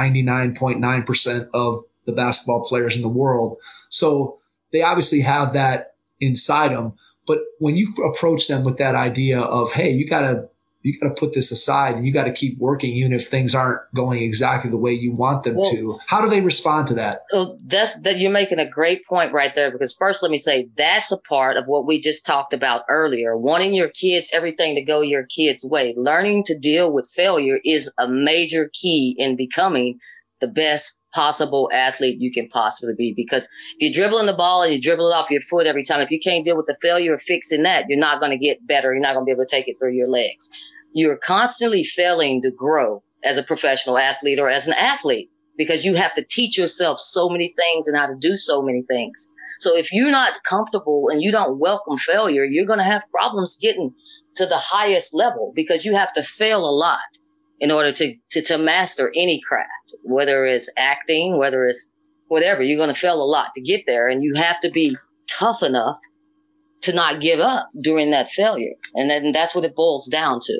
99.9% of the basketball players in the world. So they obviously have that inside them. But when you approach them with that idea of, hey, you gotta put this aside and you got to keep working even if things aren't going exactly the way you want them to, how do they respond to that? Well, that you're making a great point right there, because first let me say that's a part of what we just talked about earlier. Wanting your kids, everything to go your kids' way. Learning to deal with failure is a major key in becoming the best possible athlete you can possibly be. Because if you're dribbling the ball and you dribble it off your foot every time, if you can't deal with the failure of fixing that, you're not going to get better. You're not going to be able to take it through your legs. You're constantly failing to grow as a professional athlete or as an athlete, because you have to teach yourself so many things and how to do so many things. So if you're not comfortable and you don't welcome failure, you're going to have problems getting to the highest level, because you have to fail a lot in order to master any craft, whether it's acting, whether it's whatever. You're going to fail a lot to get there, and you have to be tough enough to not give up during that failure. And then that's what it boils down to.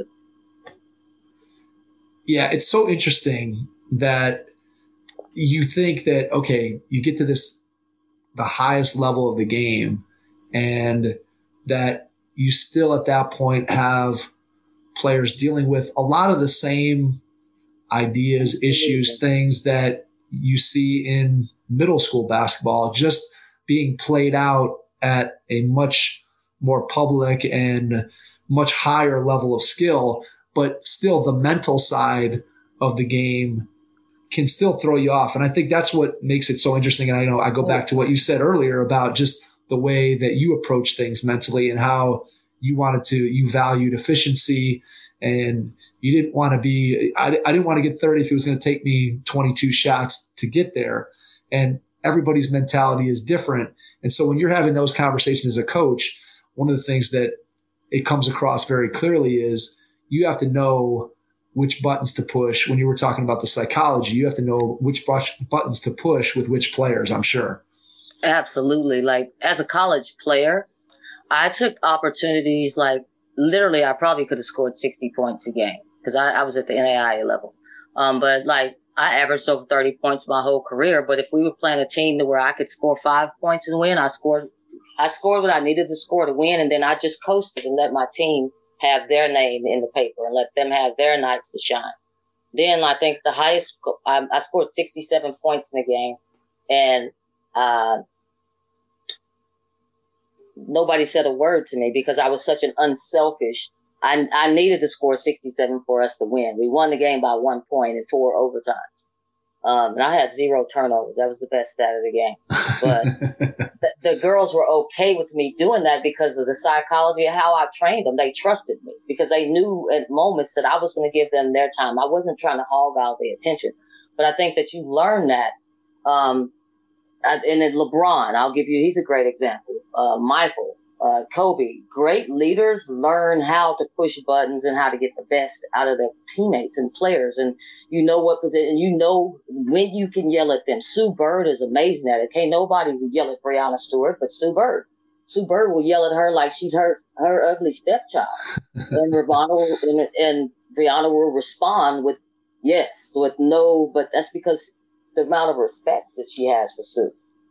Yeah, it's so interesting that you think that, okay, you get to the highest level of the game, and that you still at that point have players dealing with a lot of the same ideas, issues, things that you see in middle school basketball, just being played out at a much more public and much higher level of skill, but still the mental side of the game can still throw you off. And I think that's what makes it so interesting. And I know I go back to what you said earlier about just the way that you approach things mentally and how you valued efficiency, and you didn't want to be, I didn't want to get 30 if it was going to take me 22 shots to get there. And everybody's mentality is different. And so when you're having those conversations as a coach, one of the things that it comes across very clearly is you have to know which buttons to push. When you were talking about the psychology, you have to know which buttons to push with which players, I'm sure. Absolutely. Like as a college player, I took opportunities, like literally I probably could have scored 60 points a game because I was at the NAIA level. But like I averaged over 30 points my whole career. But if we were playing a team to where I could score 5 points and win, I scored what I needed to score to win. And then I just coasted and let my team have their name in the paper and let them have their nights to shine. Then I think the highest, I scored 67 points in the game, and nobody said a word to me because I was such an unselfish. I needed to score 67 for us to win. We won the game by 1 point in 4 overtimes. And I had 0 turnovers. That was the best stat of the game. But the girls were okay with me doing that because of the psychology of how I trained them. They trusted me because they knew at moments that I was going to give them their time. I wasn't trying to hog all the attention. But I think that you learn that. And then LeBron, he's a great example. Michael, Kobe, great leaders learn how to push buttons and how to get the best out of their teammates and players. And you know what position, you know when you can yell at them. Sue Bird is amazing at it. Can't nobody will yell at Breanna Stewart, but Sue Bird. Sue Bird will yell at her like she's her ugly stepchild. And Breanna will respond with yes, with no, but that's because the amount of respect that she has for Sue.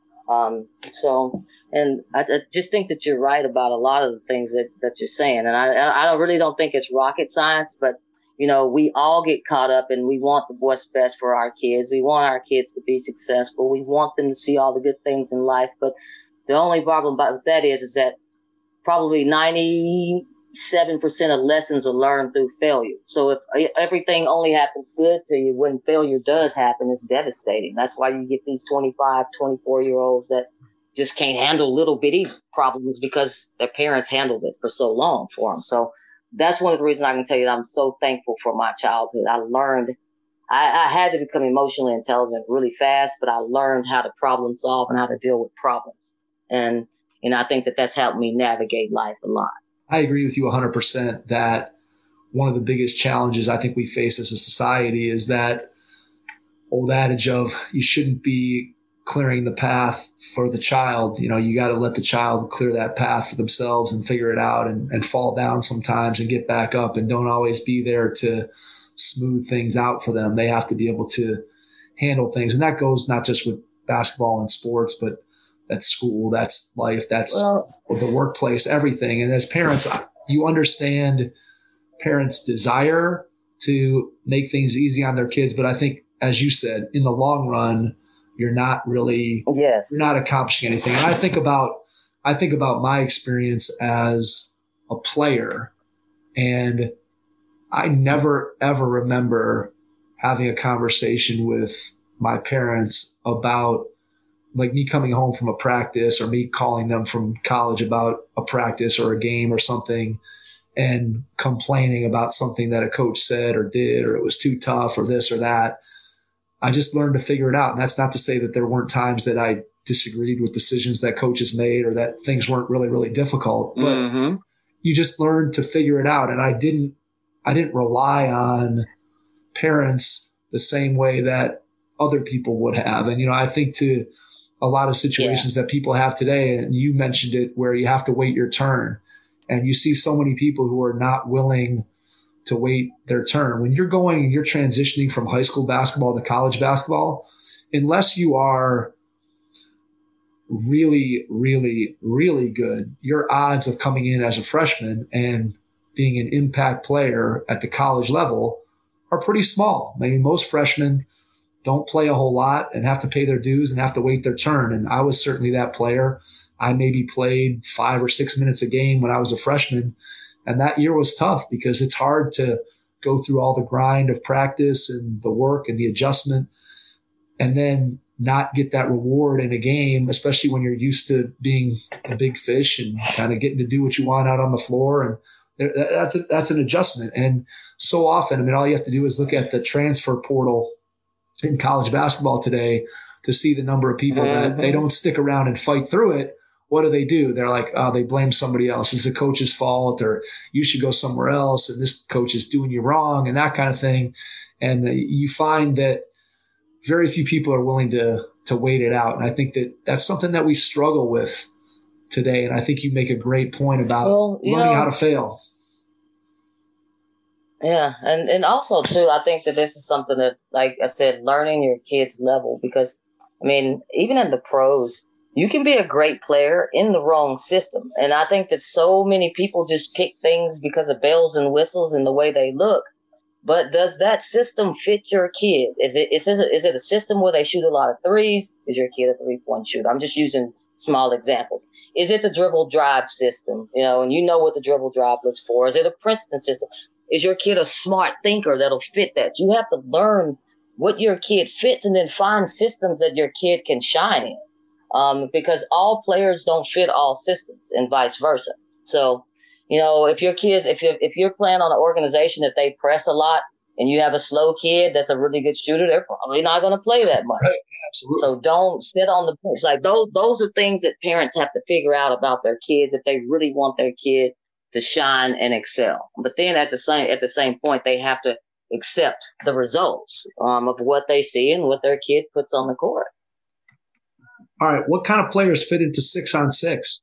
And I just think that you're right about a lot of the things that you're saying. And I really don't think it's rocket science, but you know, we all get caught up and we want what's best for our kids. We want our kids to be successful. We want them to see all the good things in life. But the only problem about that is that probably 97% of lessons are learned through failure. So if everything only happens good to you, when failure does happen, it's devastating. That's why you get these 25, 24-year-olds that just can't handle little bitty problems because their parents handled it for so long for them. So that's one of the reasons I can tell you that I'm so thankful for my childhood. I had to become emotionally intelligent really fast, but I learned how to problem solve and how to deal with problems. And I think that that's helped me navigate life a lot. I agree with you 100% that one of the biggest challenges I think we face as a society is that old adage of you shouldn't be clearing the path for the child. You know, you got to let the child clear that path for themselves and figure it out and fall down sometimes and get back up, and don't always be there to smooth things out for them. They have to be able to handle things. And that goes not just with basketball and sports, but that's school, that's life, that's the workplace, everything. And as parents, you understand parents' desire to make things easy on their kids. But I think, as you said, in the long run, you're not accomplishing anything. And I think about my experience as a player, and I never, ever remember having a conversation with my parents about like me coming home from a practice or me calling them from college about a practice or a game or something and complaining about something that a coach said or did, or it was too tough or this or that. I just learned to figure it out. And that's not to say that there weren't times that I disagreed with decisions that coaches made or that things weren't really, really difficult, but you just learned to figure it out. And I didn't rely on parents the same way that other people would have. And, I think to a lot of situations that people have today, and you mentioned it, where you have to wait your turn, and you see so many people who are not willing to wait their turn. When you're going and you're transitioning from high school basketball to college basketball, unless you are really, really, really good, your odds of coming in as a freshman and being an impact player at the college level are pretty small. I mean, most freshmen don't play a whole lot and have to pay their dues and have to wait their turn. And I was certainly that player. I maybe played 5 or 6 minutes a game when I was a freshman. And that year was tough because it's hard to go through all the grind of practice and the work and the adjustment and then not get that reward in a game, especially when you're used to being a big fish and kind of getting to do what you want out on the floor. And that's an adjustment. And so often, I mean, all you have to do is look at the transfer portal in college basketball today to see the number of people that they don't stick around and fight through it. What do? They're like, oh, they blame somebody else. It's the coach's fault, or you should go somewhere else, and this coach is doing you wrong, and that kind of thing. And you find that very few people are willing to wait it out. And I think that that's something that we struggle with today. And I think you make a great point about learning how to fail. Yeah. And also too, I think that this is something that, like I said, learning your kid's level, because I mean, even in the pros, you can be a great player in the wrong system. And I think that so many people just pick things because of bells and whistles and the way they look. But does that system fit your kid? Is it a system where they shoot a lot of threes? Is your kid a 3-point shooter? I'm just using small examples. Is it the dribble drive system? And you know what the dribble drive looks for. Is it a Princeton system? Is your kid a smart thinker that'll fit that? You have to learn what your kid fits and then find systems that your kid can shine in. Because all players don't fit all systems and vice versa. So, if your kids, if you're playing on an organization that they press a lot and you have a slow kid that's a really good shooter, they're probably not going to play that much. Right. Absolutely. So don't sit on the bench. Like those are things that parents have to figure out about their kids if they really want their kid to shine and excel. But then at the same point, they have to accept the results of what they see and what their kid puts on the court. All right. What kind of players fit into 6-on-6?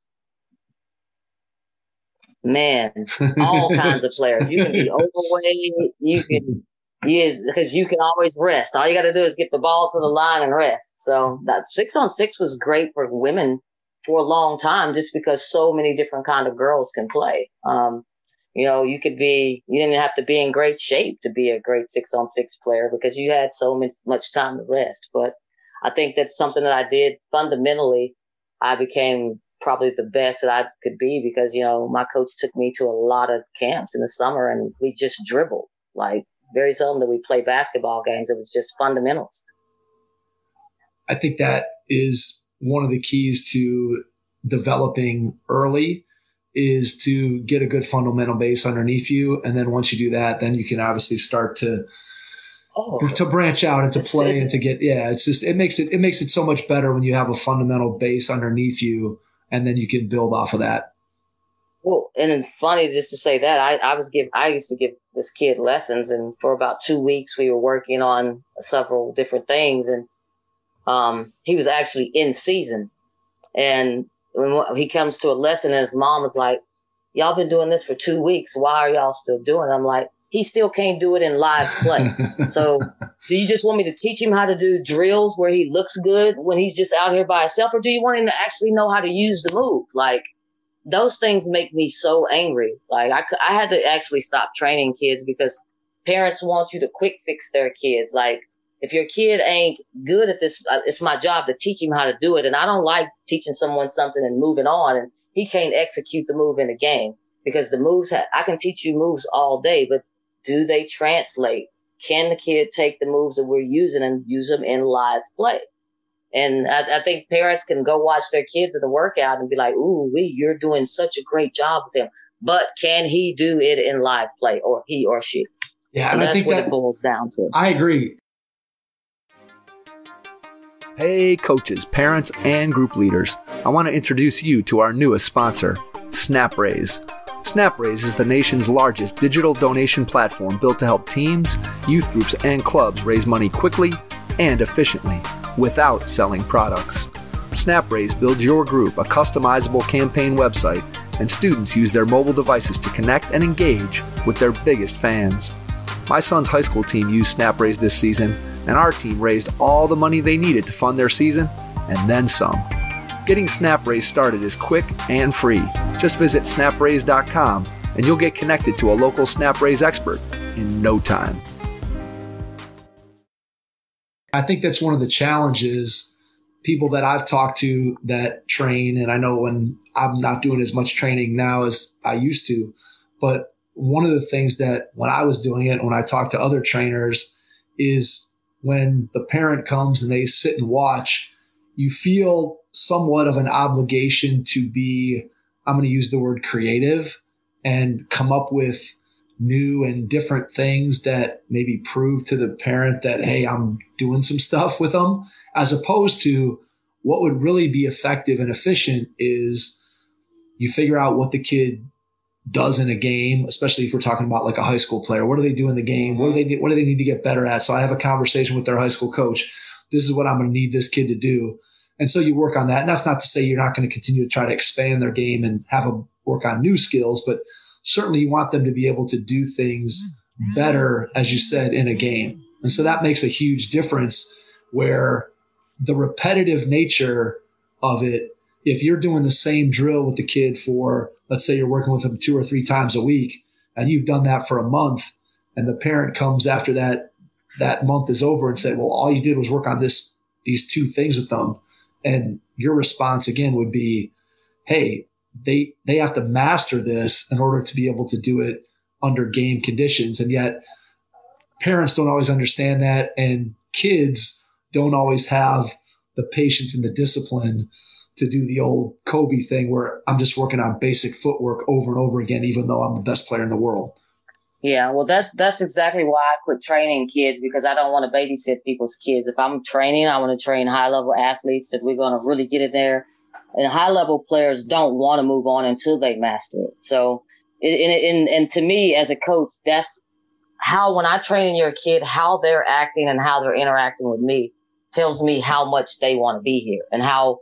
Man, all kinds of players. You can be overweight. Because you can always rest. All you got to do is get the ball to the line and rest. So that 6-on-6 was great for women for a long time, just because so many different kind of girls can play. You didn't have to be in great shape to be a great 6-on-6 player because you had so much time to rest. But I think that's something that I did fundamentally. I became probably the best that I could be because, my coach took me to a lot of camps in the summer and we just dribbled. Like very seldom that we play basketball games. It was just fundamentals. I think that is one of the keys to developing early is to get a good fundamental base underneath you. And then once you do that, then you can obviously start to branch out and to play and to get, it makes it so much better when you have a fundamental base underneath you and then you can build off of that. Well, and it's funny just to say that I used to give this kid lessons, and for about 2 weeks we were working on several different things, and he was actually in season. And when he comes to a lesson and his mom is like, y'all been doing this for 2 weeks. Why are y'all still doing it? I'm like, he still can't do it in live play. So do you just want me to teach him how to do drills where he looks good when he's just out here by himself? Or do you want him to actually know how to use the move? Like those things make me so angry. Like I had to actually stop training kids because parents want you to quick fix their kids. Like if your kid ain't good at this, it's my job to teach him how to do it. And I don't like teaching someone something and moving on and he can't execute the move in the game because the moves, I can teach you moves all day, but do they translate? can the kid take the moves that we're using and use them in live play? And I think parents can go watch their kids at the workout and be like, ooh, you're doing such a great job with him. But can he do it in live play, or he or she? Yeah, and I that's think what that it boils down to. I agree. Hey, coaches, parents, and group leaders. I want to introduce you to our newest sponsor, SnapRaise. SnapRaise is the nation's largest digital donation platform built to help teams, youth groups, and clubs raise money quickly and efficiently without selling products. SnapRaise builds your group a customizable campaign website, and students use their mobile devices to connect and engage with their biggest fans. My son's high school team used SnapRaise this season, and our team raised all the money they needed to fund their season, and then some. Getting SnapRaise started is quick and free. Just visit snapraise.com and you'll get connected to a local SnapRaise expert in no time. I think that's one of the challenges. People that I've talked to that train, and I know when I'm not doing as much training now as I used to, but one of the things that when I was doing it, when I talked to other trainers, is when the parent comes and they sit and watch, you feel somewhat of an obligation to be, I'm going to use the word creative, and come up with new and different things that maybe prove to the parent that, hey, I'm doing some stuff with them, as opposed to what would really be effective and efficient is you figure out what the kid does in a game, especially if we're talking about like a high school player. What do they do in the game? What do they need to get better at? So I have a conversation with their high school coach. This is what I'm going to need this kid to do. And so you work on that. And that's not to say you're not going to continue to try to expand their game and have them work on new skills, but certainly you want them to be able to do things better, as you said, in a game. And so that makes a huge difference, where the repetitive nature of it, if you're doing the same drill with the kid for, let's say you're working with them 2 or 3 times a week, and you've done that for a month, and the parent comes after that month is over and say, well, all you did was work on these 2 things with them. And your response again would be, hey, they have to master this in order to be able to do it under game conditions. And yet parents don't always understand that, and kids don't always have the patience and the discipline to do the old Kobe thing where I'm just working on basic footwork over and over again, even though I'm the best player in the world. Yeah, well, that's exactly why I quit training kids, because I don't want to babysit people's kids. If I'm training, I want to train high-level athletes that we're going to really get in there. And high-level players don't want to move on until they master it. So, and to me as a coach, that's how, when I train in your kid, how they're acting and how they're interacting with me tells me how much they want to be here and how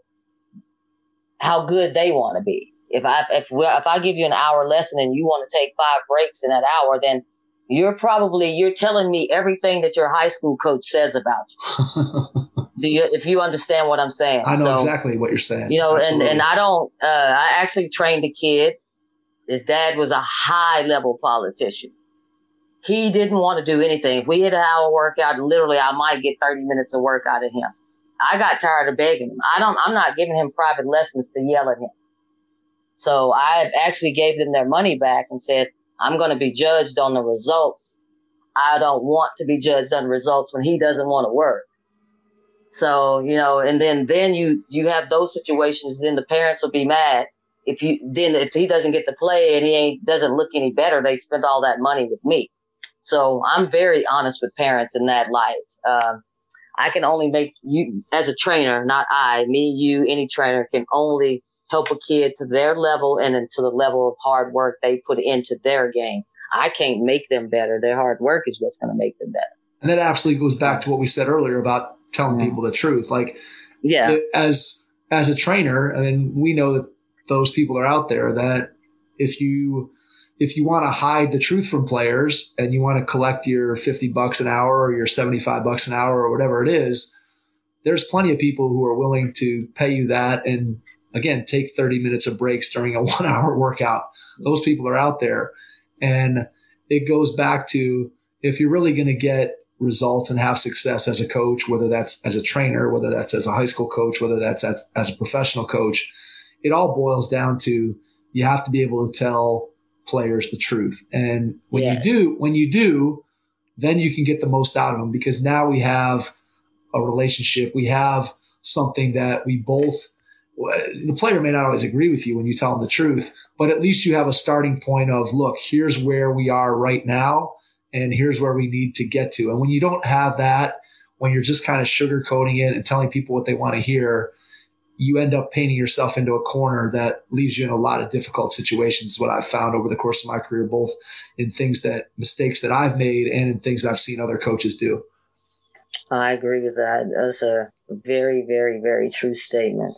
good they want to be. If I give you an hour lesson and you want to take 5 breaks in that hour, then you're telling me everything that your high school coach says about you. If you understand what I'm saying? I know exactly what you're saying. And I actually trained a kid. His dad was a high level politician. He didn't want to do anything. If we had an hour workout, literally I might get 30 minutes of work out of him. I got tired of begging him. I'm not giving him private lessons to yell at him. So I actually gave them their money back and said, I'm going to be judged on the results. I don't want to be judged on the results when he doesn't want to work. So, and then you have those situations, then the parents will be mad. If he doesn't get to play and he doesn't look any better, they spent all that money with me. So I'm very honest with parents in that light. I can only make you, as a trainer, not you, any trainer can only help a kid to their level and into the level of hard work they put into their game. I can't make them better. Their hard work is what's going to make them better. And that absolutely goes back to what we said earlier about telling people the truth. Like, yeah, as a trainer, I mean, we know that those people are out there that if you want to hide the truth from players and you want to collect your $50 an hour or your $75 an hour or whatever it is, there's plenty of people who are willing to pay you that. And again, take 30 minutes of breaks during a 1-hour workout. Those people are out there. And it goes back to, if you're really going to get results and have success as a coach, whether that's as a trainer, whether that's as a high school coach, whether that's as a professional coach, it all boils down to, you have to be able to tell players the truth. And when you do, then you can get the most out of them, because now we have a relationship. We have something that we both, the player may not always agree with you when you tell them the truth, but at least you have a starting point of, look, here's where we are right now, and here's where we need to get to. And when you don't have that, when you're just kind of sugarcoating it and telling people what they want to hear, you end up painting yourself into a corner that leaves you in a lot of difficult situations. What I've found over the course of my career, both in mistakes that I've made and in things I've seen other coaches do. I agree with that. That's a very, very, very true statement.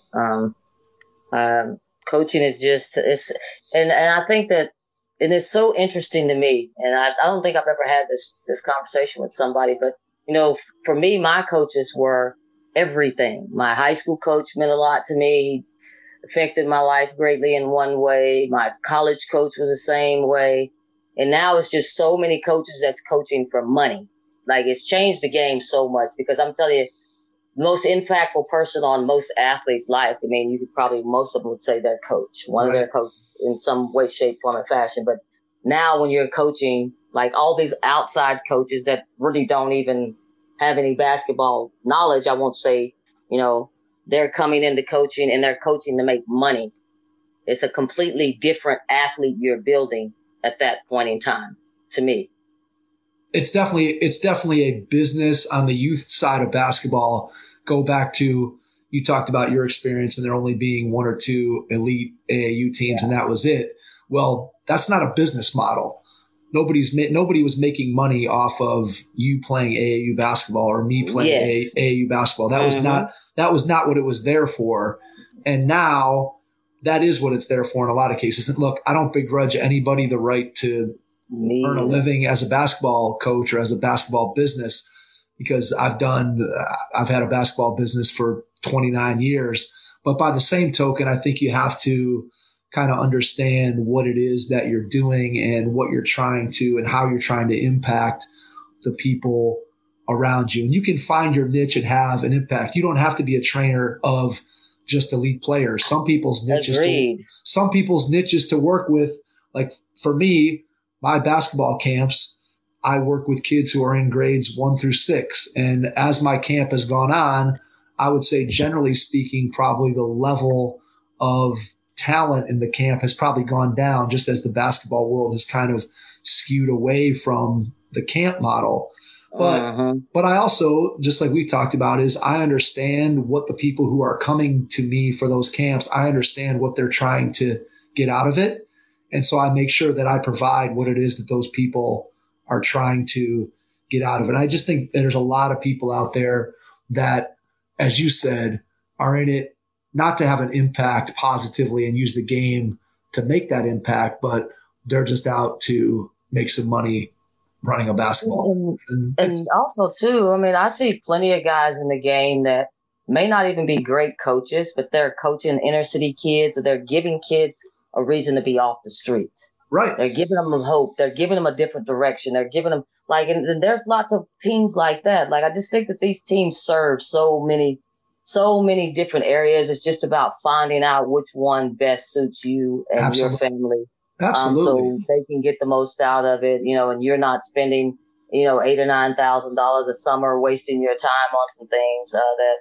Coaching is just, and I think that, and it's so interesting to me. And I don't think I've ever had this conversation with somebody, but for me, my coaches were everything. My high school coach meant a lot to me, affected my life greatly in one way. My college coach was the same way. And now it's just so many coaches that's coaching for money. Like, it's changed the game so much, because I'm telling you, the most impactful person on most athletes' life, I mean, you could probably, most of them would say their coach, one of their coaches in some way, shape, form, and fashion. But now when you're coaching, like all these outside coaches that really don't even have any basketball knowledge, I won't say, they're coming into coaching, and they're coaching to make money. It's a completely different athlete you're building at that point in time, to me. It's definitely a business on the youth side of basketball. Go back to, you talked about your experience and there only being one or two elite AAU teams, and that was it. Well, that's not a business model. Nobody was making money off of you playing AAU basketball or me playing AAU basketball. That was not what it was there for. And now that is what it's there for in a lot of cases. And look, I don't begrudge anybody the right to earn a living as a basketball coach or as a basketball business, because I've had a basketball business for 29 years. But by the same token, I think you have to kind of understand what it is that you're doing and what you're trying to, and how you're trying to impact the people around you. And you can find your niche and have an impact. You don't have to be a trainer of just elite players. Some people's niche is to work with, like for me, my basketball camps, I work with kids who are in grades 1 through 6. And as my camp has gone on, I would say, generally speaking, probably the level of talent in the camp has probably gone down, just as the basketball world has kind of skewed away from the camp model. But I also, just like we've talked about, is I understand what the people who are coming to me for those camps, I understand what they're trying to get out of it. And so I make sure that I provide what it is that those people are trying to get out of it. And I just think that there's a lot of people out there that, as you said, are in it not to have an impact positively and use the game to make that impact, but they're just out to make some money running a basketball. And also, too, I mean, I see plenty of guys in the game that may not even be great coaches, but they're coaching inner city kids, or they're giving kids a reason to be off the streets. Right. They're giving them hope. They're giving them a different direction. They're giving them, and there's lots of teams like that. Like, I just think that these teams serve so many different areas. It's just about finding out which one best suits you and your family. Absolutely. So they can get the most out of it, and you're not spending, $8,000 or $9,000 a summer wasting your time on some things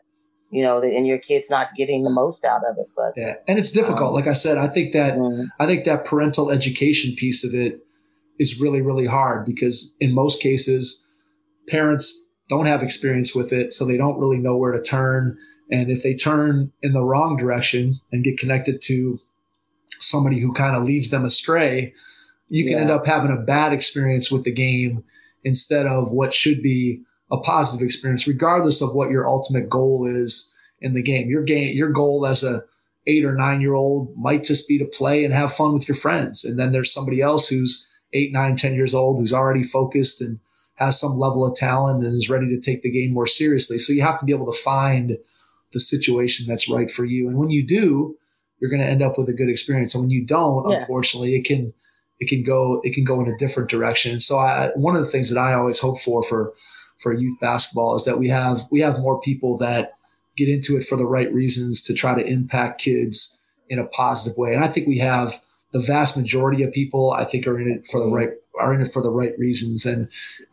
and your kid's not getting the most out of it. But yeah, and it's difficult. Like I said, I think that parental education piece of it is really, really hard, because in most cases, parents don't have experience with it, so they don't really know where to turn. And if they turn in the wrong direction and get connected to somebody who kind of leads them astray, you can end up having a bad experience with the game instead of what should be a positive experience, regardless of what your ultimate goal is in the game. Your goal as a 8 or 9 year old might just be to play and have fun with your friends. And then there's somebody else who's 8, 9, 10 years old, who's already focused and has some level of talent and is ready to take the game more seriously. So you have to be able to find the situation that's right for you. And when you do, you're going to end up with a good experience. And when you don't, unfortunately, it can go in a different direction. So one of the things that I always hope for youth basketball is that we have more people that get into it for the right reasons to try to impact kids in a positive way. And I think we have the vast majority of people, I think, are in it for the right reasons. And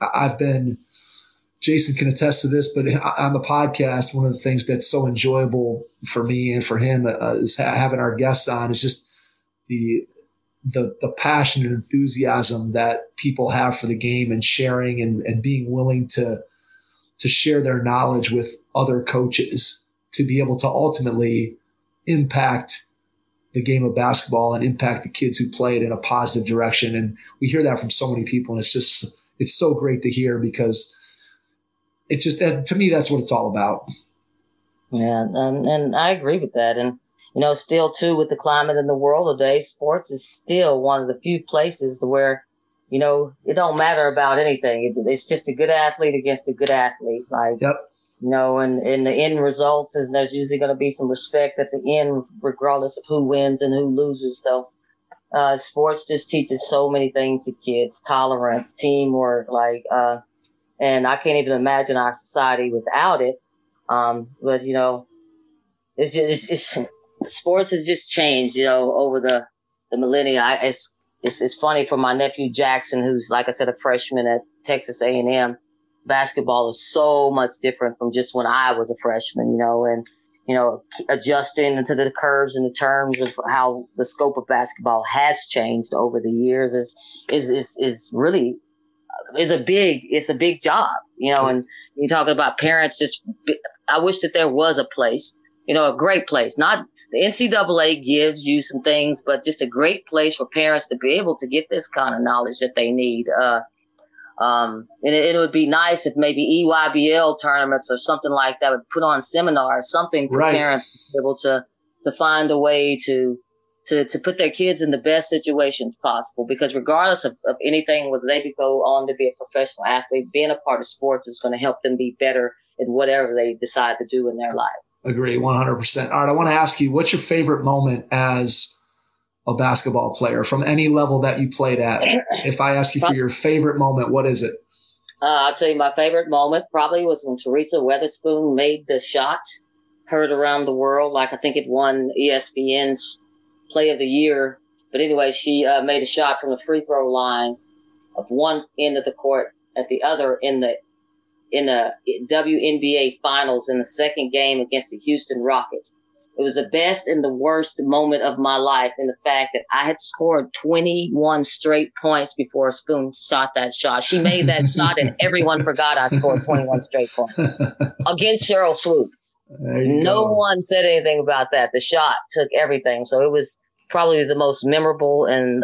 Jason can attest to this, but on the podcast, one of the things that's so enjoyable for me and for him is having our guests on is just the passion and enthusiasm that people have for the game and sharing and being willing to share their knowledge with other coaches to be able to ultimately impact the game of basketball and impact the kids who play it in a positive direction. And we hear that from so many people, and it's so great to hear, because it's just that, to me, that's what it's all about. Yeah, and I agree with that. And, still too, with the climate in the world today, sports is still one of the few places where, it don't matter about anything. It's just a good athlete against a good athlete. Yep. And the end results is there's usually going to be some respect at the end, regardless of who wins and who loses. So, sports just teaches so many things to kids: tolerance, teamwork, and I can't even imagine our society without it. But it's just, sports has just changed, over the millennia. It's funny for my nephew Jackson, who's, like I said, a freshman at Texas A&M. Basketball is so much different from just when I was a freshman, and adjusting to the curves and the terms of how the scope of basketball has changed over the years is really a big job, and you're talking about parents. I wish that there was a place, a great place. Not the NCAA gives you some things, but just a great place for parents to be able to get this kind of knowledge that they need. And it would be nice if maybe EYBL tournaments or something like that would put on seminars, something for parents to be able to find a way to put their kids in the best situations possible. Because regardless of anything, whether they go on to be a professional athlete, being a part of sports is going to help them be better at whatever they decide to do in their life. Agree, 100%. All right, I want to ask you, what's your favorite moment as a basketball player from any level that you played at? If I ask you for your favorite moment, what is it? I'll tell you my favorite moment probably was when Teresa Weatherspoon made the shot, heard around the world. I think it won ESPN's Play of the Year. But anyway, she made a shot from the free throw line of one end of the court at the other in the WNBA finals in the second game against the Houston Rockets. It was the best and the worst moment of my life in the fact that I had scored 21 straight points before Spoon shot that shot. She made that shot and everyone forgot I scored 21 straight points against Cheryl Swoops. No one said anything about that. The shot took everything. So it was probably the most memorable and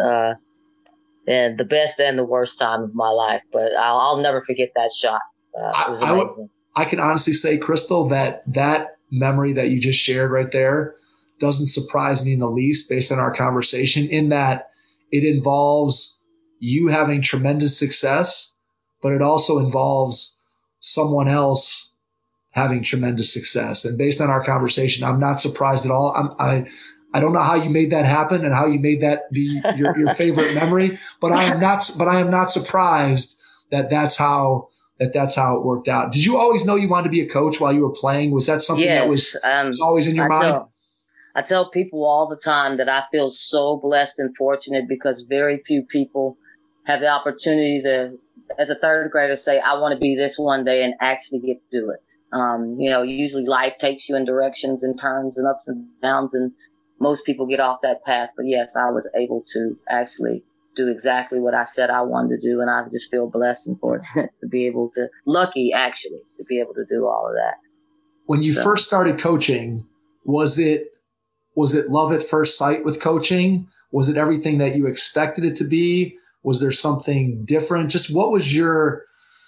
the best and the worst time of my life. But I'll never forget that shot. It was amazing. I can honestly say, Crystal, that memory that you just shared right there doesn't surprise me in the least based on our conversation, in that it involves you having tremendous success, but it also involves someone else having tremendous success. And based on our conversation, I'm not surprised at all. I don't know how you made that happen and how you made that be your favorite memory, but I am not surprised that's how it worked out. Did you always know you wanted to be a coach while you were playing? Was that something that was always in your mind? I tell people all the time that I feel so blessed and fortunate because very few people have the opportunity to, as a third grader, say, I want to be this one day and actually get to do it. Usually life takes you in directions and turns and ups and downs, and most people get off that path. But yes, I was able to actually do exactly what I said I wanted to do. And I just feel blessed and fortunate to be able to, lucky actually, to be able to do all of that. When you first started coaching, was it love at first sight with coaching? Was it everything that you expected it to be? Was there something different? Just what was your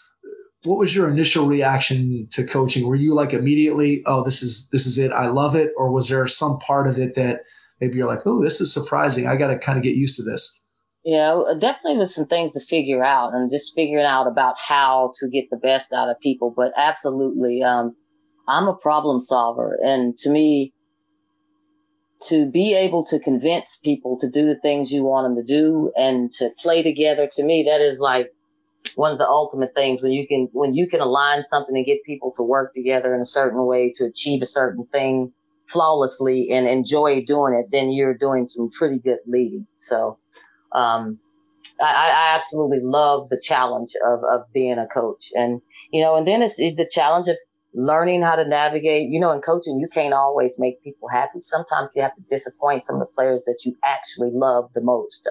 initial reaction to coaching? Were you like immediately, oh, this is it, I love it? Or was there some part of it that maybe you're like, oh, this is surprising, I got to kind of get used to this? Yeah, definitely was some things to figure out and just figuring out about how to get the best out of people. But absolutely, I'm a problem solver. And to me, to be able to convince people to do the things you want them to do and to play together, to me, that is like one of the ultimate things when you can align something and get people to work together in a certain way to achieve a certain thing flawlessly and enjoy doing it, then you're doing some pretty good leading. So, I absolutely love the challenge of being a coach. And, and then it's the challenge of learning how to navigate, in coaching, you can't always make people happy. Sometimes you have to disappoint some of the players that you actually love the most,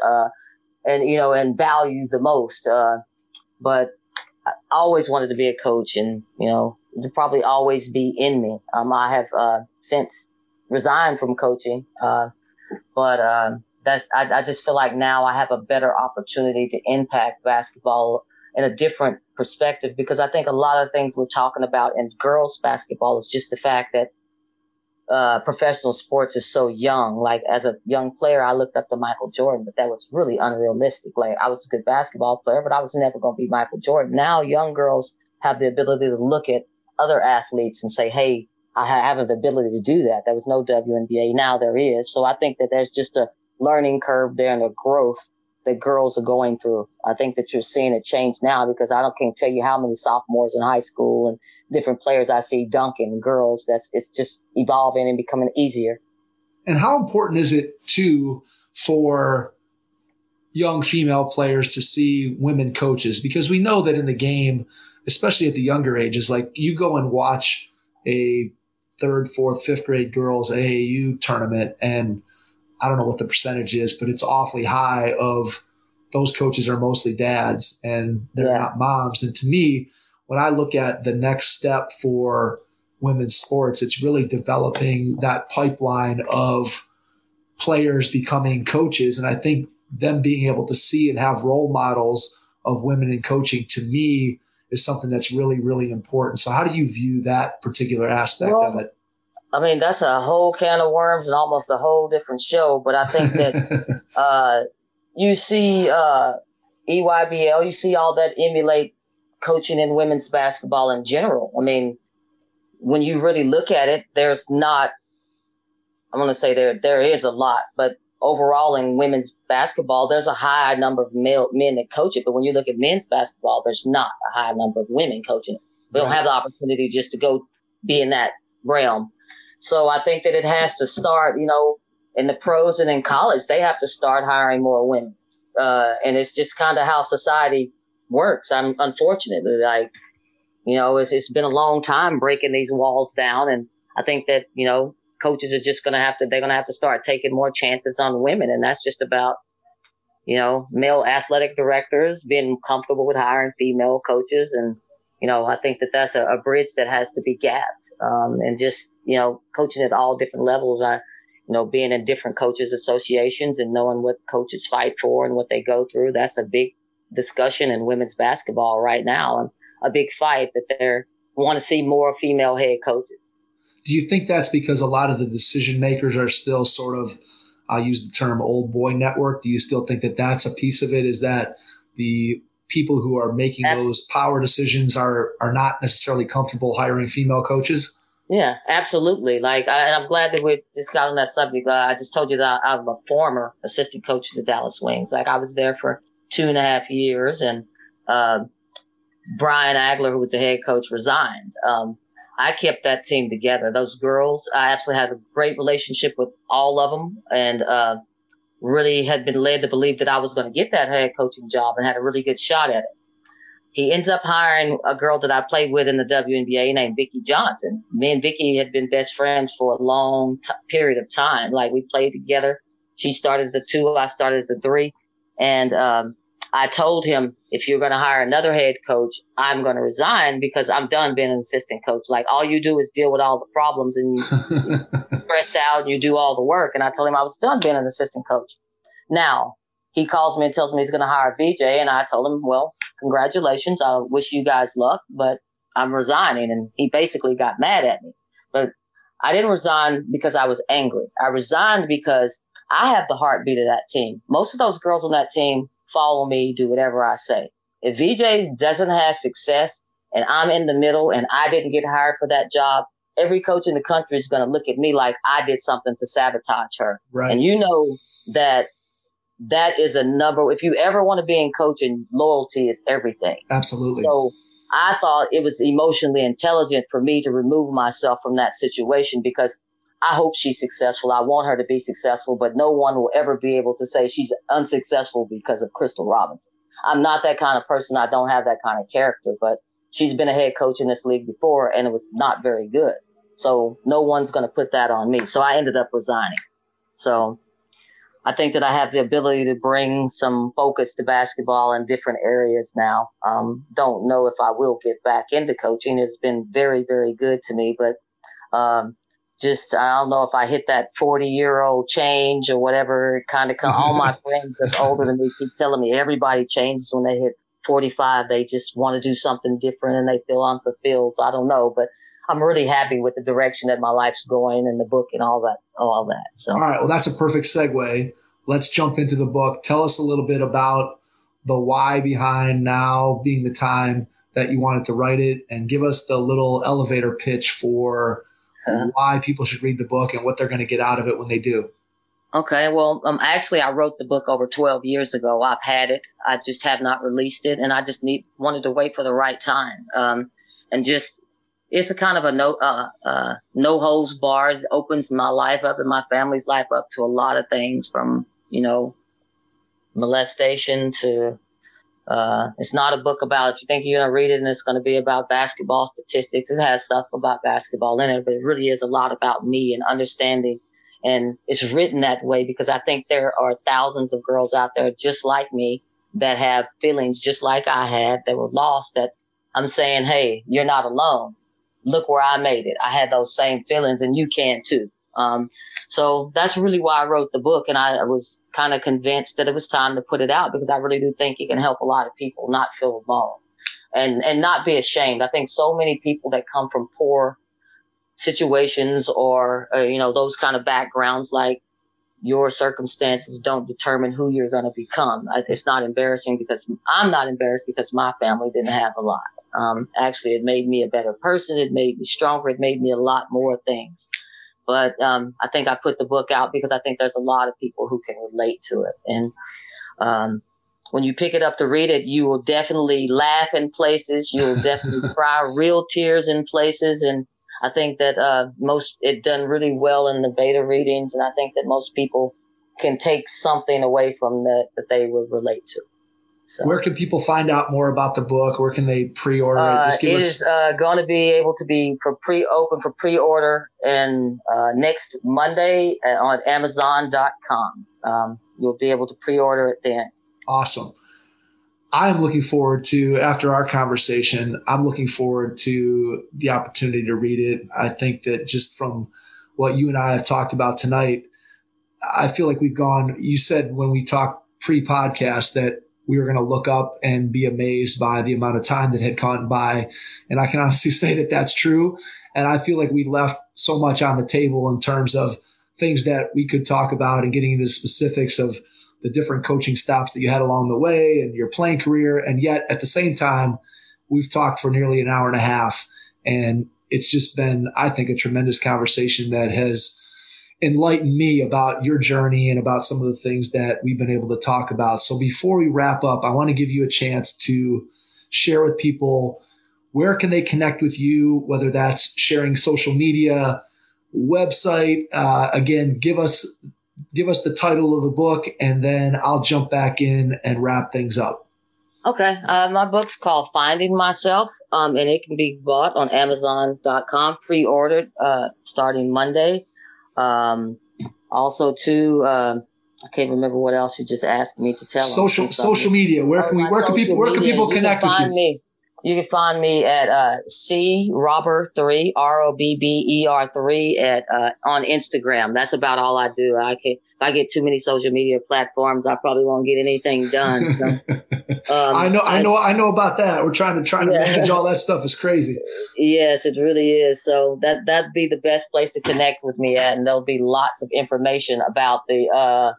and value the most. But I always wanted to be a coach, and, it'll probably always be in me. I have, since resigned from coaching, but I just feel like now I have a better opportunity to impact basketball in a different perspective, because I think a lot of things we're talking about in girls basketball is just the fact that professional sports is so young. Like, as a young player, I looked up to Michael Jordan, but that was really unrealistic. Like, I was a good basketball player, but I was never going to be Michael Jordan. Now young girls have the ability to look at other athletes and say, hey, I have the ability to do that. There was no WNBA. Now there is. So I think that there's just a learning curve there and a growth that girls are going through. I think that you're seeing it change now, because can't tell you how many sophomores in high school and different players I see dunking girls. It's just evolving and becoming easier. And how important is it too for young female players to see women coaches? Because we know that in the game, especially at the younger ages, like, you go and watch a 3rd, 4th, 5th grade girls AAU tournament, and I don't know what the percentage is, but it's awfully high of those coaches are mostly dads and they're not moms. And to me, when I look at the next step for women's sports, it's really developing that pipeline of players becoming coaches. And I think them being able to see and have role models of women in coaching, to me, is something that's really, really important. So how do you view that particular aspect of it? I mean, that's a whole can of worms and almost a whole different show. But I think that you see EYBL, you see all that emulate coaching in women's basketball in general. I mean, when you really look at it, there's not, I'm going to say there is a lot, but overall in women's basketball, there's a high number of men that coach it. But when you look at men's basketball, there's not a high number of women coaching it. We don't have the opportunity just to go be in that realm. So I think that it has to start, in the pros and in college, they have to start hiring more women. And it's just kind of how society works. Unfortunately, it's been a long time breaking these walls down. And I think that, coaches are just they're going to have to start taking more chances on women. And that's just about, male athletic directors being comfortable with hiring female coaches. And, I think that that's a bridge that has to be gapped. And just, coaching at all different levels. Being in different coaches associations and knowing what coaches fight for and what they go through. That's a big discussion in women's basketball right now, and a big fight that they want to see more female head coaches. Do you think that's because a lot of the decision makers are still sort of, I'll use the term old boy network? Do you still think that that's a piece of it? Is that the people who are making those power decisions are not necessarily comfortable hiring female coaches? Yeah, absolutely. I'm glad that we just got on that subject. I just told you that I'm a former assistant coach of the Dallas Wings. I was there for 2.5 years, and Brian Agler, who was the head coach, resigned. I kept that team together. Those girls, I absolutely had a great relationship with all of them, and really had been led to believe that I was going to get that head coaching job and had a really good shot at it. He ends up hiring a girl that I played with in the WNBA named Vicki Johnson. Me and Vicki had been best friends for a long period of time. We played together. She started the 2, I started the 3. And I told him, if you're going to hire another head coach, I'm going to resign, because I'm done being an assistant coach. All you do is deal with all the problems, and you stressed out and you do all the work. And I told him I was done being an assistant coach. Now, he calls me and tells me he's going to hire VJ. And I told him, well, congratulations. I wish you guys luck, but I'm resigning. And he basically got mad at me. But I didn't resign because I was angry. I resigned because I have the heartbeat of that team. Most of those girls on that team follow me, do whatever I say. If VJ doesn't have success and I'm in the middle and I didn't get hired for that job, every coach in the country is going to look at me like I did something to sabotage her. Right. And that is a number. If you ever want to be in coaching, loyalty is everything. Absolutely. So I thought it was emotionally intelligent for me to remove myself from that situation, because I hope she's successful. I want her to be successful, but no one will ever be able to say she's unsuccessful because of Crystal Robinson. I'm not that kind of person. I don't have that kind of character, but she's been a head coach in this league before, and it was not very good. So no one's going to put that on me. So I ended up resigning. So I think that I have the ability to bring some focus to basketball in different areas now. Don't know if I will get back into coaching. It's been very, very good to me, but I don't know if I hit that 40-year-old change or whatever. Kind of all my friends that's older than me keep telling me everybody changes when they hit 45. They just want to do something different and they feel unfulfilled. So I don't know, but I'm really happy with the direction that my life's going and the book and all that. So. All right. Well, that's a perfect segue. Let's jump into the book. Tell us a little bit about the why behind now being the time that you wanted to write it, and give us the little elevator pitch for why people should read the book and what they're going to get out of it when they do. Okay. Well, actually, I wrote the book over 12 years ago. I've had it. I just have not released it, and I just wanted to wait for the right time. It's a kind of a no holds barred. It opens my life up and my family's life up to a lot of things, from, molestation to, it's not a book about, if you think you're going to read it and it's going to be about basketball statistics, it has stuff about basketball in it, but it really is a lot about me and understanding. And it's written that way because I think there are thousands of girls out there just like me that have feelings just like I had, that were lost, that I'm saying, hey, you're not alone. Look where I made it. I had those same feelings and you can too. So that's really why I wrote the book. And I was kind of convinced that it was time to put it out because I really do think it can help a lot of people not feel alone and not be ashamed. I think so many people that come from poor situations or, those kind of backgrounds, like your circumstances don't determine who you're going to become. It's not embarrassing because I'm not embarrassed because my family didn't have a lot. Actually, it made me a better person. It made me stronger. It made me a lot more things. But I think I put the book out because I think there's a lot of people who can relate to it. And when you pick it up to read it, you will definitely laugh in places. You'll definitely cry real tears in places. And I think that it done really well in the beta readings. And I think that most people can take something away from that they would relate to. So. Where can people find out more about the book? Where can they pre-order it? Just give us. It is going to be able to be open for pre-order and next Monday on Amazon.com. You'll be able to pre-order it then. Awesome. I'm looking forward to, after our conversation, I'm looking forward to the opportunity to read it. I think that just from what you and I have talked about tonight, I feel like we've gone, you said when we talked pre-podcast that we were going to look up and be amazed by the amount of time that had gone by. And I can honestly say that that's true. And I feel like we left so much on the table in terms of things that we could talk about and getting into the specifics of the different coaching stops that you had along the way and your playing career. And yet at the same time, we've talked for nearly an hour and a half. And it's just been, I think, a tremendous conversation that has enlightened me about your journey and about some of the things that we've been able to talk about. So before we wrap up, I want to give you a chance to share with people, where can they connect with you, whether that's sharing social media, website. Again, give us the title of the book, and then I'll jump back in and wrap things up. Okay. My book's called Finding Myself, and it can be bought on Amazon.com, pre-ordered, starting Monday. Also too, I can't remember what else you just asked me to tell them. Social media. Where can people connect with you? You can find me at CRobber3, ROBBER3 on Instagram. That's about all I do. If I get too many social media platforms, I probably won't get anything done. So, I know about that. We're trying to manage all that stuff. Is crazy. Yes, it really is. So that'd be the best place to connect with me at, and there'll be lots of information about the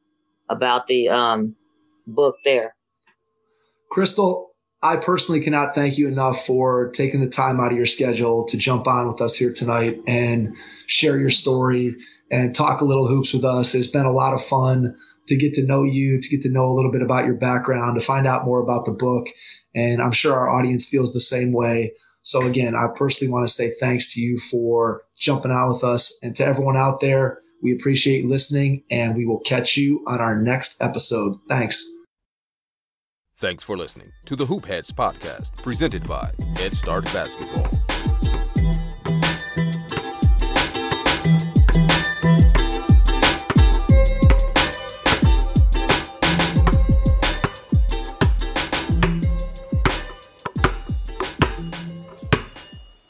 book there. Crystal, I personally cannot thank you enough for taking the time out of your schedule to jump on with us here tonight and share your story and talk a little hoops with us. It's been a lot of fun to get to know you, to get to know a little bit about your background, to find out more about the book. And I'm sure our audience feels the same way. So again, I personally want to say thanks to you for jumping out with us, and to everyone out there, we appreciate listening, and we will catch you on our next episode. Thanks. Thanks for listening to the Hoop Heads podcast, presented by Head Start Basketball.